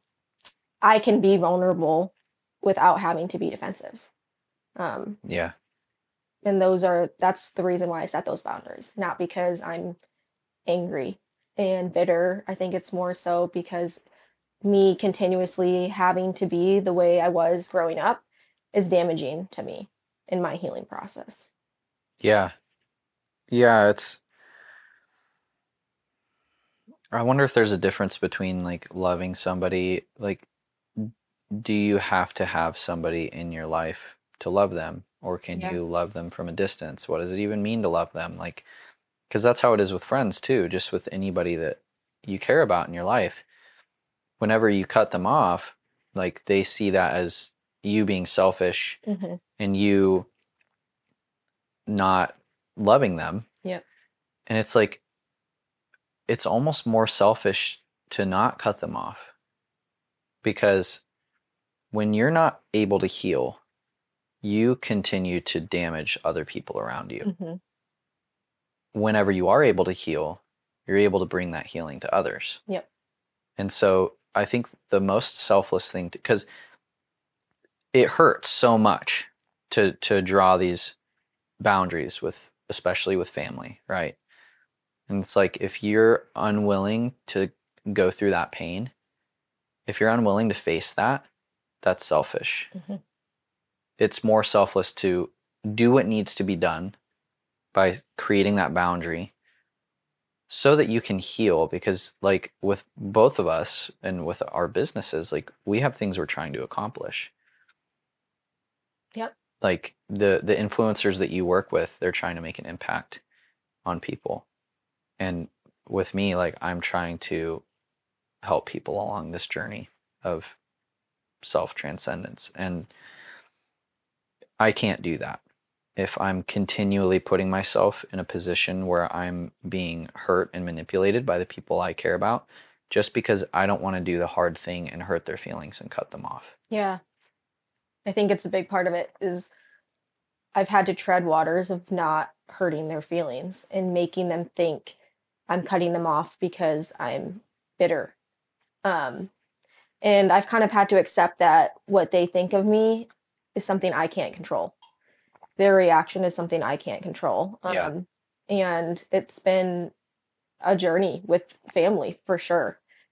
I can be vulnerable without having to be defensive. Um, Yeah. and that's the reason why I set those boundaries, not because I'm angry and bitter. I think it's more so because me continuously having to be the way I was growing up is damaging to me in my healing process. Yeah. Yeah. I wonder if there's a difference between like loving somebody. Like, do you have to have somebody in your life to love them? Or can Yeah. you love them from a distance? What does it even mean to love them? Like, because that's how it is with friends too, just with anybody that you care about in your life. Whenever you cut them off, like they see that as you being selfish Hmm. and you not loving them. Yep. And it's like, it's almost more selfish to not cut them off because when you're not able to heal, you continue to damage other people around you. Hmm. Whenever you are able to heal, you're able to bring that healing to others. Yep. And so I think the most selfless thing, because it hurts so much to draw these boundaries with, especially with family, right? And it's like if you're unwilling to go through that pain, if you're unwilling to face that, that's selfish. Hmm. It's more selfless to do what needs to be done by creating that boundary so that you can heal, because like with both of us and with our businesses, like we have things we're trying to accomplish. Yep. Like the influencers that you work with, they're trying to make an impact on people. And with me, like I'm trying to help people along this journey of self transcendence. And I can't do that if I'm continually putting myself in a position where I'm being hurt and manipulated by the people I care about just because I don't want to do the hard thing and hurt their feelings and cut them off. Yeah. I think it's a big part of it is I've had to tread waters of not hurting their feelings and making them think I'm cutting them off because I'm bitter. Um, and I've kind of had to accept that what they think of me is something I can't control. Their reaction is something I can't control. Yeah. And it's been a journey with family for sure.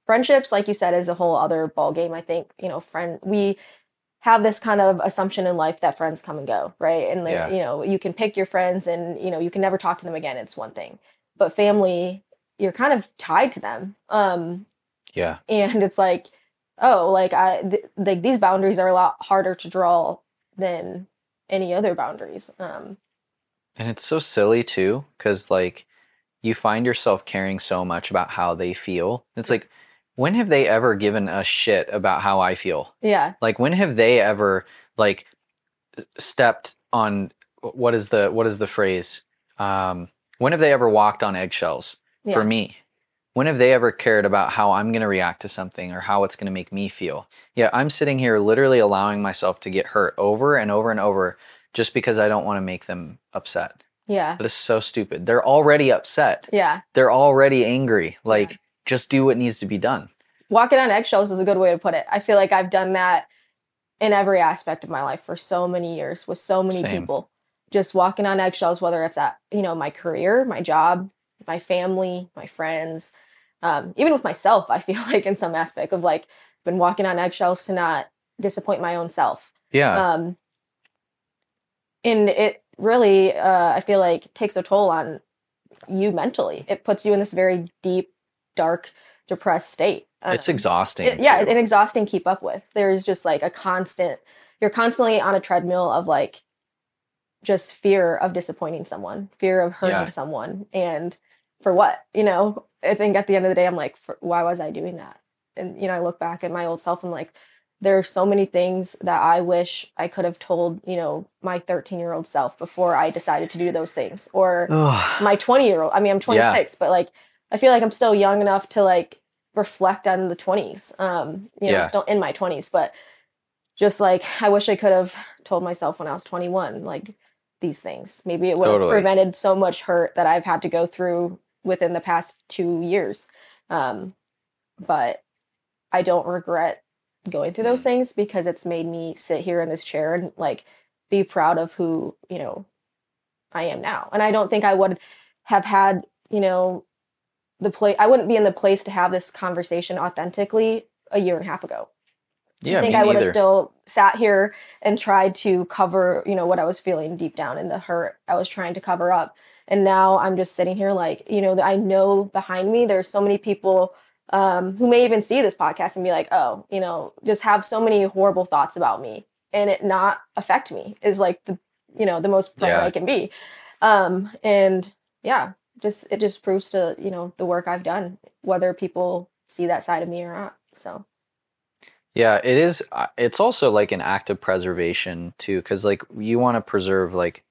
friendships, like you said, is a whole other ball game. I think, we have this kind of assumption in life that friends come and go, right? And Yeah. you can pick your friends and, you can never talk to them again. It's one thing. But family, you're kind of tied to them. Yeah. And it's like, oh, like like these boundaries are a lot harder to draw than any other boundaries. And it's so silly too, because like you find yourself caring so much about how they feel. It's like, when have they ever given a shit about how I feel? Yeah. Like, when have they ever like stepped on what is the phrase? When have they ever walked on eggshells for Yeah. me? When have they ever cared about how I'm going to react to something or how it's going to make me feel? Yeah, I'm sitting here literally allowing myself to get hurt over and over and over just because I don't want to make them upset. Yeah. That is so stupid. They're already upset. Yeah. They're already angry. Like, just do what needs to be done. Walking on eggshells is a good way to put it. I feel like I've done that in every aspect of my life for so many years with so many Same. people. Just walking on eggshells, whether it's at, my career, my job, my family, my friends, even with myself, I feel like in some aspect of like been walking on eggshells to not disappoint my own self. Yeah. And it really, I feel like takes a toll on you mentally. It puts you in this very deep, dark, depressed state. It's exhausting. And exhausting to keep up with. There's just like you're constantly on a treadmill of like just fear of disappointing someone, fear of hurting someone. And for what, I think at the end of the day, I'm like, why was I doing that? And, I look back at my old self and like, there are so many things that I wish I could have told, my 13-year-old self before I decided to do those things, or my 20-year-old. I mean, I'm 26, but like, I feel like I'm still young enough to like reflect on the 20s. I'm still in my 20s, but just like, I wish I could have told myself when I was 21, like these things. Maybe it would have prevented so much hurt that I've had to go through within the past 2 years. But I don't regret going through those things because it's made me sit here in this chair and like be proud of who, I am now. And I don't think I would have had, I wouldn't be in the place to have this conversation authentically a year and a half ago. Yeah, I think I would have still sat here and tried to cover, what I was feeling deep down and the hurt I was trying to cover up. And now I'm just sitting here like, I know behind me there's so many people who may even see this podcast and be like, oh, just have so many horrible thoughts about me and it not affect me is like the most proud I can be. And yeah, it just proves to, the work I've done, whether people see that side of me or not. So. Yeah, it is. It's also like an act of preservation too, because like you want to preserve like,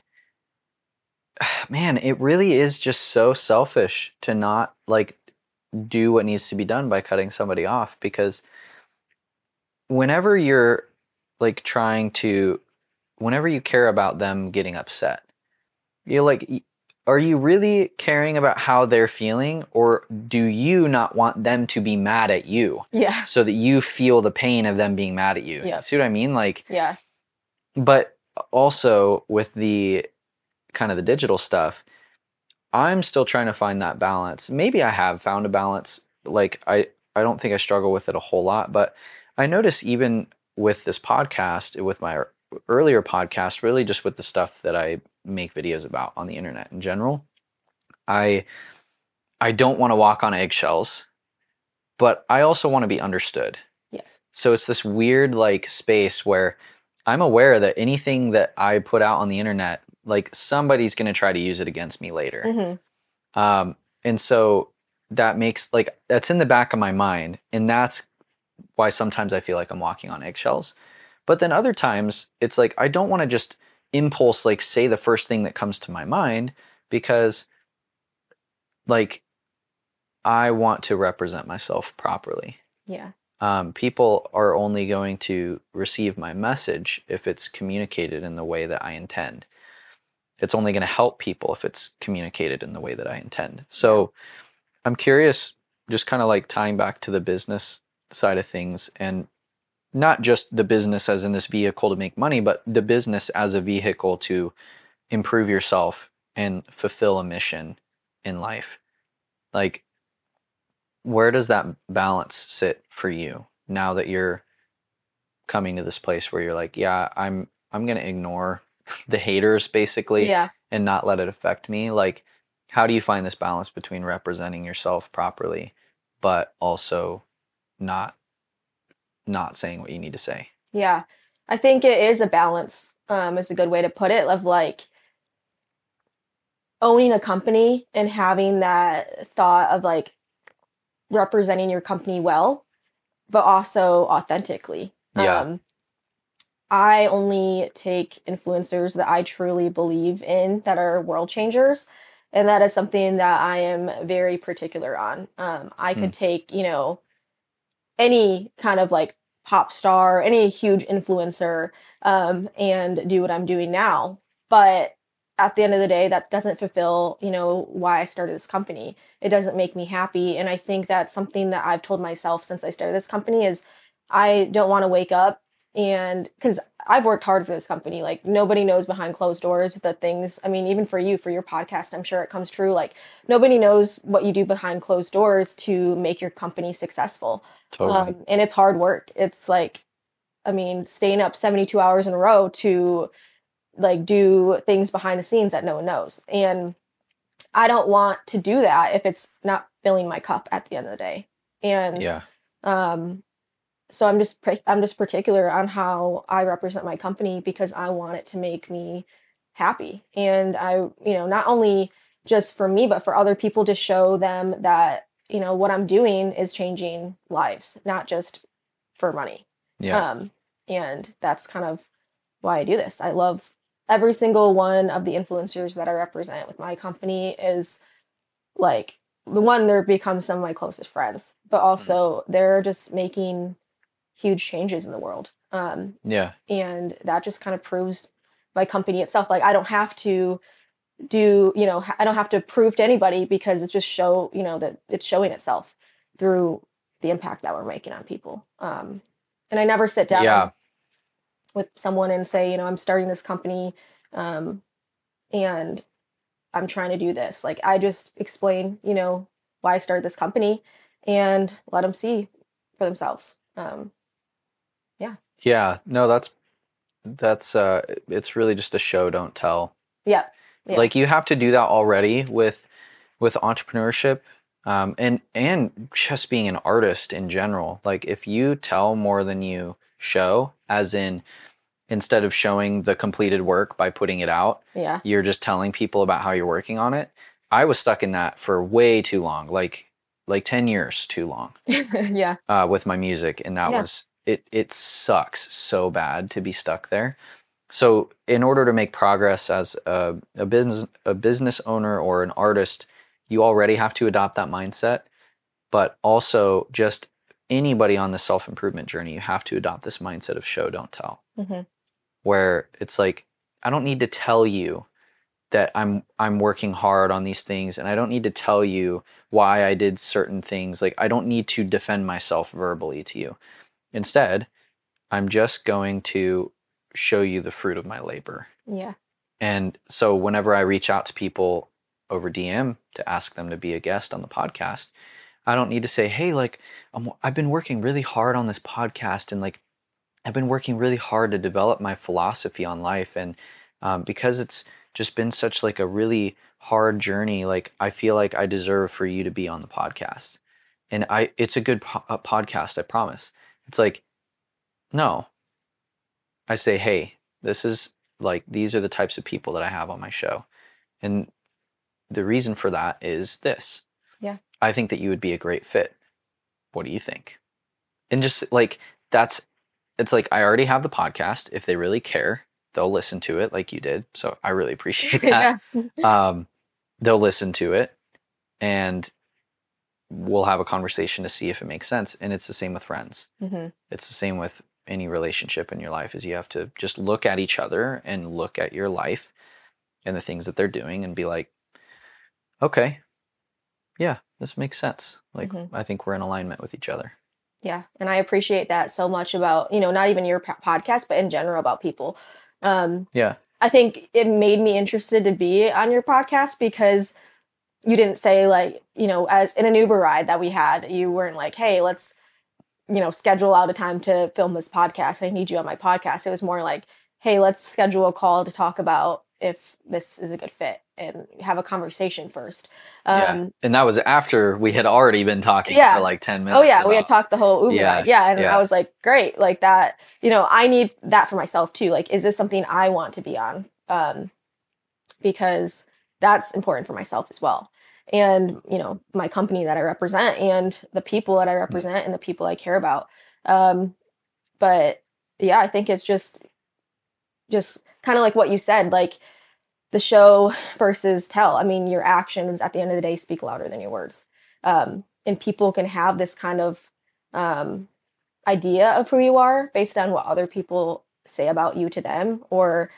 man, it really is just so selfish to not like do what needs to be done by cutting somebody off, because whenever you're like whenever you care about them getting upset, you're like, are you really caring about how they're feeling, or do you not want them to be mad at you? Yeah. So that you feel the pain of them being mad at you. Yeah. See what I mean? Like, yeah. But also with the kind of the digital stuff, I'm still trying to find that balance. Maybe I have found a balance. Like I don't think I struggle with it a whole lot, but I notice even with this podcast, with my earlier podcast, really just with the stuff that I make videos about on the internet in general, I don't want to walk on eggshells, but I also want to be understood. Yes. So it's this weird like space where I'm aware that anything that I put out on the internet, like somebody's going to try to use it against me later. Mm-hmm. And so that makes like, that's in the back of my mind. And that's why sometimes I feel like I'm walking on eggshells. But then other times it's like, I don't want to just impulse, like say the first thing that comes to my mind, because like I want to represent myself properly. Yeah. People are only going to receive my message if it's communicated in the way that I intend. It's only going to help people if it's communicated in the way that I intend. So I'm curious, just kind of like tying back to the business side of things, and not just the business as in this vehicle to make money, but the business as a vehicle to improve yourself and fulfill a mission in life. Like, where does that balance sit for you now that you're coming to this place where you're like, yeah, I'm going to ignore the haters basically Yeah. and not let it affect me? Like, how do you find this balance between representing yourself properly, but also not saying what you need to say? Yeah. I think it is a balance, is a good way to put it, of like owning a company and having that thought of like representing your company well, but also authentically. Yeah. I only take influencers that I truly believe in that are world changers. And that is something that I am very particular on. I Hmm. could take, any kind of like pop star, any huge influencer, and do what I'm doing now. But at the end of the day, that doesn't fulfill, why I started this company. It doesn't make me happy. And I think that's something that I've told myself since I started this company is I don't want to wake up and because I've worked hard for this company. Like nobody knows behind closed doors the things. I mean, even for you, for your podcast, I'm sure it comes true. Like nobody knows what you do behind closed doors to make your company successful. Totally. And it's hard work. It's like, I mean, staying up 72 hours in a row to like do things behind the scenes that no one knows. And I don't want to do that if it's not filling my cup at the end of the day. And Yeah. um, so I'm just particular on how I represent my company because I want it to make me happy. And not only just for me, but for other people to show them that, what I'm doing is changing lives, not just for money. Yeah. Um, and that's kind of why I do this. I love every single one of the influencers that I represent with my company is like the one they're become some of my closest friends, but Mm. also they're just making huge changes in the world. Yeah. And that just kind of proves my company itself. Like I don't have to do, I don't have to prove to anybody because it's just that it's showing itself through the impact that we're making on people. And I never sit down Yeah. with someone and say, I'm starting this company, um, and I'm trying to do this. Like I just explain, why I started this company and let them see for themselves. Yeah. Yeah. No, that's it's really just a show, don't tell. Yeah. Yeah. Like you have to do that already with entrepreneurship, and just being an artist in general. Like if you tell more than you show, as in instead of showing the completed work by putting it out, Yeah. you're just telling people about how you're working on it. I was stuck in that for way too long, like 10 years too long, Yeah. with my music, and that Yeah. was it sucks so bad to be stuck there. So in order to make progress as a business owner or an artist, you already have to adopt that mindset, but also just anybody on the self-improvement journey, you have to adopt this mindset of show don't tell, Hmm. where it's like I don't need to tell you that I'm working hard on these things, and I don't need to tell you why I did certain things. Like I don't need to defend myself verbally to you. Instead, I'm just going to show you the fruit of my labor. Yeah. And so whenever I reach out to people over DM to ask them to be a guest on the podcast, I don't need to say, "Hey, like I've been working really hard on this podcast, and like I've been working really hard to develop my philosophy on life, and because it's just been such like a really hard journey, like I feel like I deserve for you to be on the podcast." And it's a good podcast, I promise. It's like, no, I say, "Hey, this is like these are the types of people that I have on my show, and the reason for that is this. Yeah. I think that you would be a great fit. What do you think?" And just like that's it's like I already have the podcast. If they really care, they'll listen to it like you did. So I really appreciate that. Yeah. Um, they'll listen to it, and we'll have a conversation to see if it makes sense. And it's the same with friends. Hmm. It's the same with any relationship in your life, is you have to just look at each other and look at your life and the things that they're doing and be like, okay, yeah, this makes sense. Like Hmm. I think we're in alignment with each other. Yeah. And I appreciate that so much about, not even your podcast, but in general about people. Um, Yeah. I think it made me interested to be on your podcast because you didn't say like, as in an Uber ride that we had, you weren't like, hey, let's, schedule out a time to film this podcast. I need you on my podcast. It was more like, hey, let's schedule a call to talk about if this is a good fit and have a conversation first. Yeah. And that was after we had already been talking for like 10 minutes. Oh yeah, we had talked the whole Uber ride. Yeah, and yeah. I was like, great, like that. I need that for myself too. Like, is this something I want to be on? Because that's important for myself as well. And, my company that I represent and the people that I represent and the people I care about. But yeah, I think it's just kind of like what you said, like the show versus tell. I mean, your actions at the end of the day speak louder than your words. And people can have this kind of idea of who you are based on what other people say about you to them, or,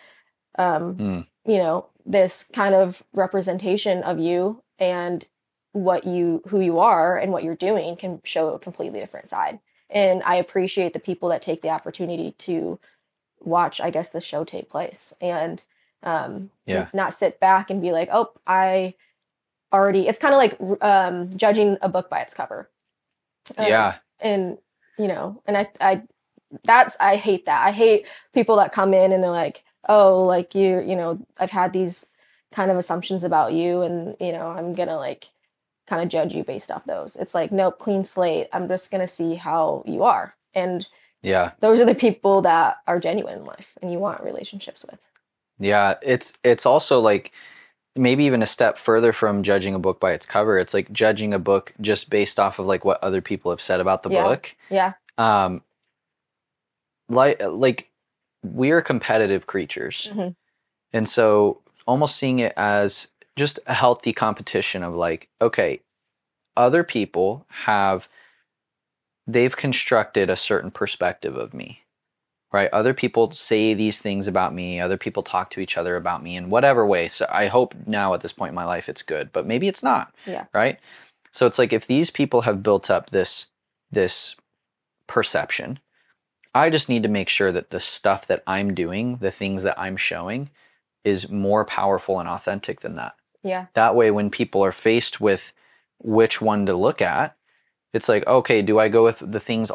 this kind of representation of you and who you are and what you're doing can show a completely different side. And I appreciate the people that take the opportunity to watch, I guess, the show take place and not sit back and be like, oh, it's kind of like judging a book by its cover. And, and I hate that. I hate people that come in and they're like, oh, like I've had these kind of assumptions about you and, I'm going to like kind of judge you based off those. It's like, nope, clean slate. I'm just going to see how you are. And those are the people that are genuine in life and you want relationships with. Yeah. It's also like maybe even a step further from judging a book by its cover. It's like judging a book just based off of like what other people have said about the book. Yeah. Like we are competitive creatures. Mm-hmm. And so almost seeing it as just a healthy competition of like, okay, other people they've constructed a certain perspective of me, right? Other people say these things about me. Other people talk to each other about me in whatever way. So I hope now at this point in my life, it's good, but maybe it's not. Yeah. Right. So it's like, if these people have built up this perception, I just need to make sure that the stuff that I'm doing, the things that I'm showing, is more powerful and authentic than that. Yeah. That way, when people are faced with which one to look at, it's like, okay, do I go with the things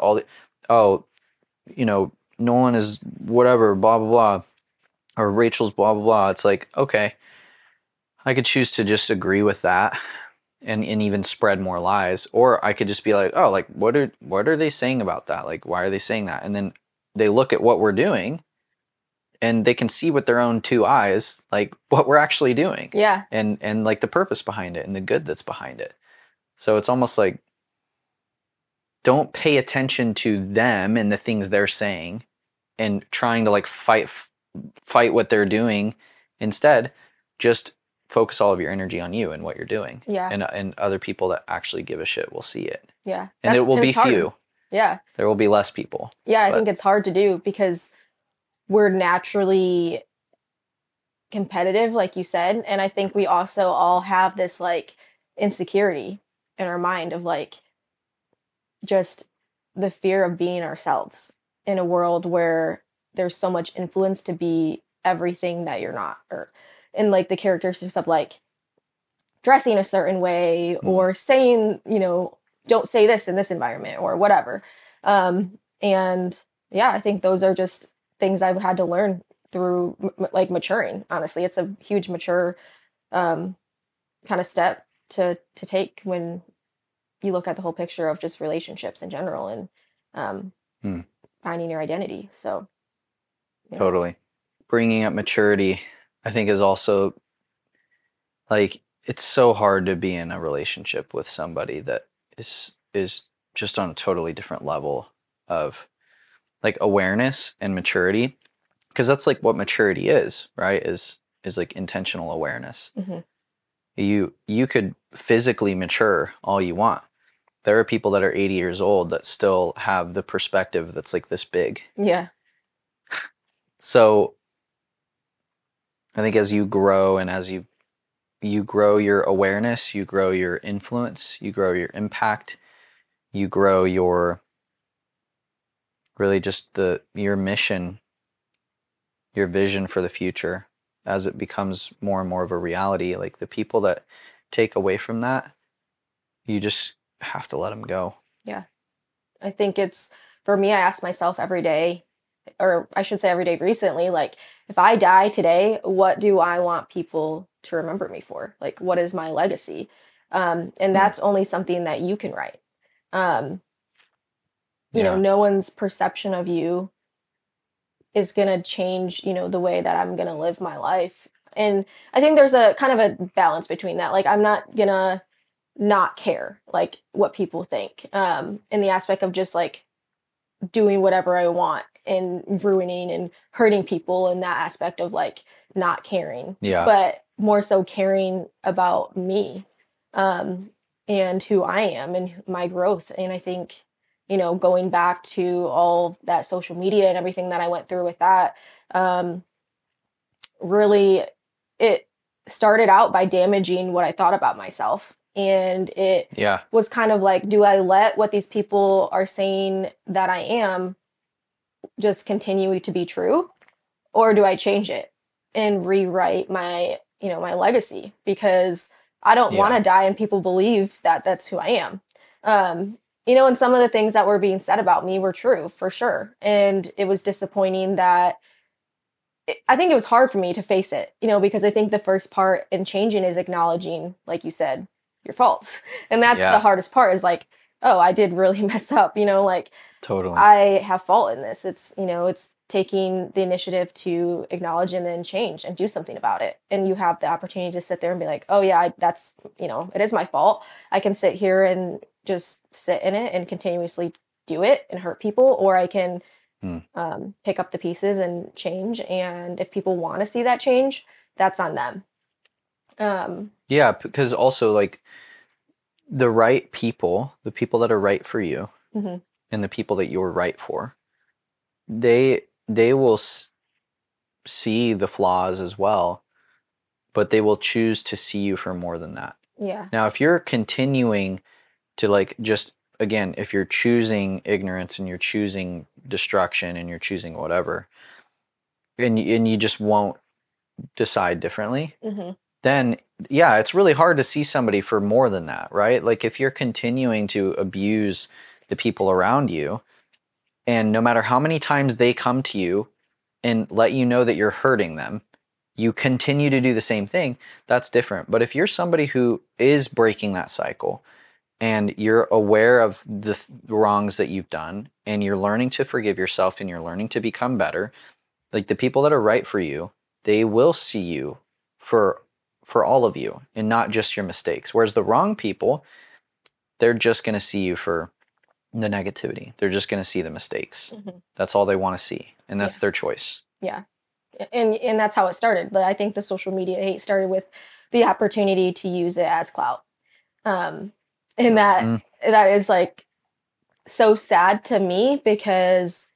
Nolan is whatever, blah, blah, blah, or Rachel's blah, blah, blah. It's like, okay, I could choose to just agree with that and even spread more lies. Or I could just be like, oh, like, what are they saying about that? Like, why are they saying that? And then they look at what we're doing and they can see with their own two eyes, like what we're actually doing. Yeah. And like the purpose behind it and the good that's behind it. So it's almost like, don't pay attention to them and the things they're saying and trying to like fight what they're doing. Instead, just focus all of your energy on you and what you're doing. Yeah. And other people that actually give a shit will see it. Yeah. And it will be few. Yeah. There will be less people. Yeah, I think it's hard to do because we're naturally competitive, like you said. And I think we also all have this like insecurity in our mind of like just the fear of being ourselves in a world where there's so much influence to be everything that you're not, or in like the characteristics of like dressing a certain way or saying, don't say this in this environment or whatever. And yeah, I think those are just things I've had to learn through like maturing. Honestly, it's a huge mature kind of step to take when you look at the whole picture of just relationships in general and finding your identity. So totally. Bringing up maturity, I think, is also like, it's so hard to be in a relationship with somebody that is just on a totally different level of like awareness and maturity, because that's like what maturity is, right? Is like intentional awareness. Mm-hmm. You could physically mature all you want. There are people that are 80 years old that still have the perspective that's like this big. Yeah. So I think as you grow and as you grow your awareness, you grow your influence, you grow your impact, you grow your really just your mission, your vision for the future as it becomes more and more of a reality. Like the people that take away from that, you just have to let them go. Yeah. I think it's, for me, I ask myself every day, or I should say every day recently, like, if I die today, what do I want people to remember me for? Like, what is my legacy? And Mm. that's only something that you can write. Um, Yeah. no one's perception of you is going to change, the way that I'm going to live my life. And I think there's a kind of a balance between that. Like, I'm not going to not care, like, what people think, in the aspect of just like doing whatever I want and ruining and hurting people in that aspect of like not caring, Yeah. but more so caring about me, um, and who I am and my growth. And I think, going back to all of that social media and everything that I went through with that, um, really, it started out by damaging what I thought about myself. And it Yeah. was kind of like, do I let what these people are saying that I am just continue to be true, or do I change it and rewrite my, my legacy? Because I don't want Yeah. to die and people believe that that's who I am. um and some of the things that were being said about me were true for sure, and it was disappointing that I think it was hard for me to face it, because I think the first part in changing is acknowledging, like you said, your faults. And that's the Yeah. hardest part, is like, oh, I did really mess up, like, Totally. I have fault in this. It's taking the initiative to acknowledge and then change and do something about it. And you have the opportunity to sit there and be like, oh yeah, that's, it is my fault. I can sit here and just sit in it and continuously do it and hurt people, or I can Mm. pick up the pieces and change. And if people want to see that change, that's on them. Yeah, because also like the right people, the people that are right for you, Mhm. and the people that you're right for, they will see the flaws as well, but they will choose to see you for more than that. Yeah. Now, if you're continuing to like just again, if you're choosing ignorance and you're choosing destruction and you're choosing whatever, and you just won't decide differently, Hmm. then yeah, it's really hard to see somebody for more than that, right? Like if you're continuing to abuse the people around you, and no matter how many times they come to you and let you know that you're hurting them, you continue to do the same thing, that's different. But if you're somebody who is breaking that cycle and you're aware of the wrongs that you've done and you're learning to forgive yourself and you're learning to become better, like the people that are right for you, they will see you for all of you and not just your mistakes. Whereas the wrong people, they're just going to see you for the negativity. They're just going to see the mistakes. Hmm. That's all they want to see, and that's Yeah. their choice. Yeah. And that's how it started. But I think the social media hate started with the opportunity to use it as clout. Um, and Mm, that is like so sad to me, because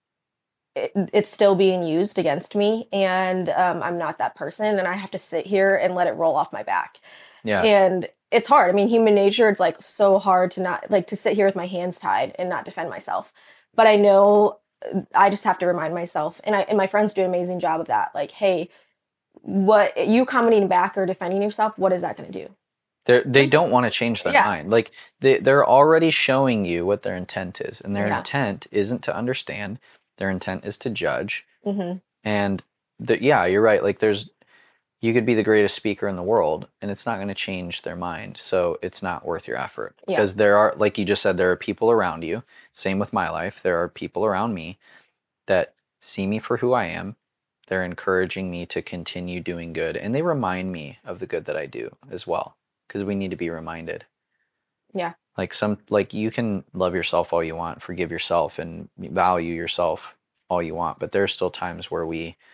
it's still being used against me, and I'm not that person, and I have to sit here and let it roll off my back. yeah. And it's hard. I mean, human nature, it's like so hard to not like to sit here with my hands tied and not defend myself. But I know I just have to remind myself, and my friends do an amazing job of that. Like, hey, what you commenting back or defending yourself, what is that going to do? They don't want to change their Yeah. mind. Like they're already showing you what their intent is, and their Yeah. intent isn't to understand. Their intent is to judge. Hmm. And yeah, you're right. Like you could be the greatest speaker in the world and it's not going to change their mind. So it's not worth your effort, Yeah. because there are, like you just said, there are people around you. Same with my life. There are people around me that see me for who I am. They're encouraging me to continue doing good, and they remind me of the good that I do as well, because we need to be reminded. Yeah. Like you can love yourself all you want, forgive yourself and value yourself all you want, but there's still times where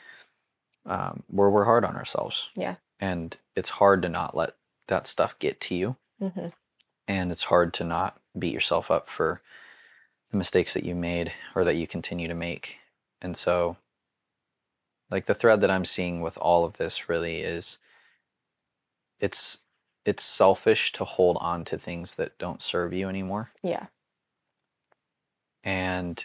where we're hard on ourselves. Yeah. And it's hard to not let that stuff get to you. Hmm. And it's hard to not beat yourself up for the mistakes that you made or that you continue to make. And so, like, the thread that I'm seeing with all of this really is it's it's selfish to hold on to things that don't serve you anymore. Yeah. And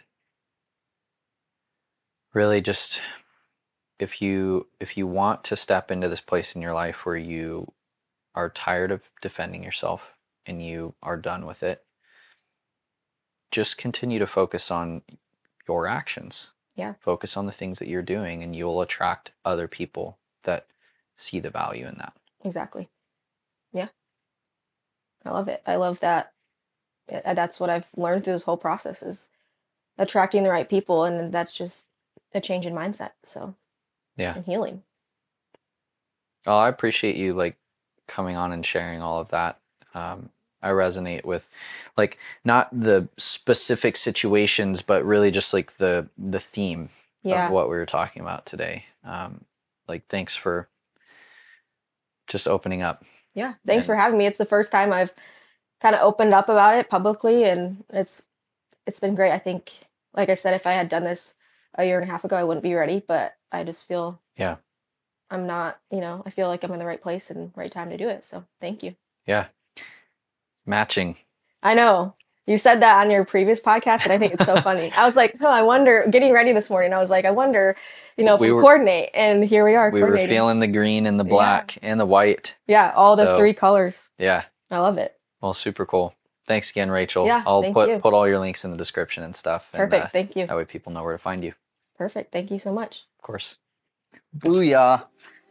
really just if you want to step into this place in your life where you are tired of defending yourself and you are done with it, just continue to focus on your actions. Yeah. Focus on the things that you're doing, and you'll attract other people that see the value in that. Exactly. Yeah. I love it. I love that. That's what I've learned through this whole process is attracting the right people, and that's just a change in mindset. So, Yeah. and healing. Oh, I appreciate you like coming on and sharing all of that. I resonate with like not the specific situations, but really just like the theme Yeah. of what we were talking about today. Like thanks for just opening up. Yeah. Thanks for having me. It's the first time I've kind of opened up about it publicly, and it's been great. I think, like I said, if I had done this a year and a half ago, I wouldn't be ready, but I just feel Yeah. I'm not, I feel like I'm in the right place and right time to do it. So thank you. Yeah. Matching. I know. You said that on your previous podcast, and I think it's so funny. I was like, oh, I wonder, getting ready this morning, I was like, I wonder, if we coordinate. And here we are We were feeling the green and the black and the white. Yeah, all the three colors. Yeah. I love it. Well, super cool. Thanks again, Rachel. Yeah, I'll thank put you. all your links in the description and stuff. Perfect. And, thank you. That way people know where to find you. Perfect. Thank you so much. Of course. Booyah.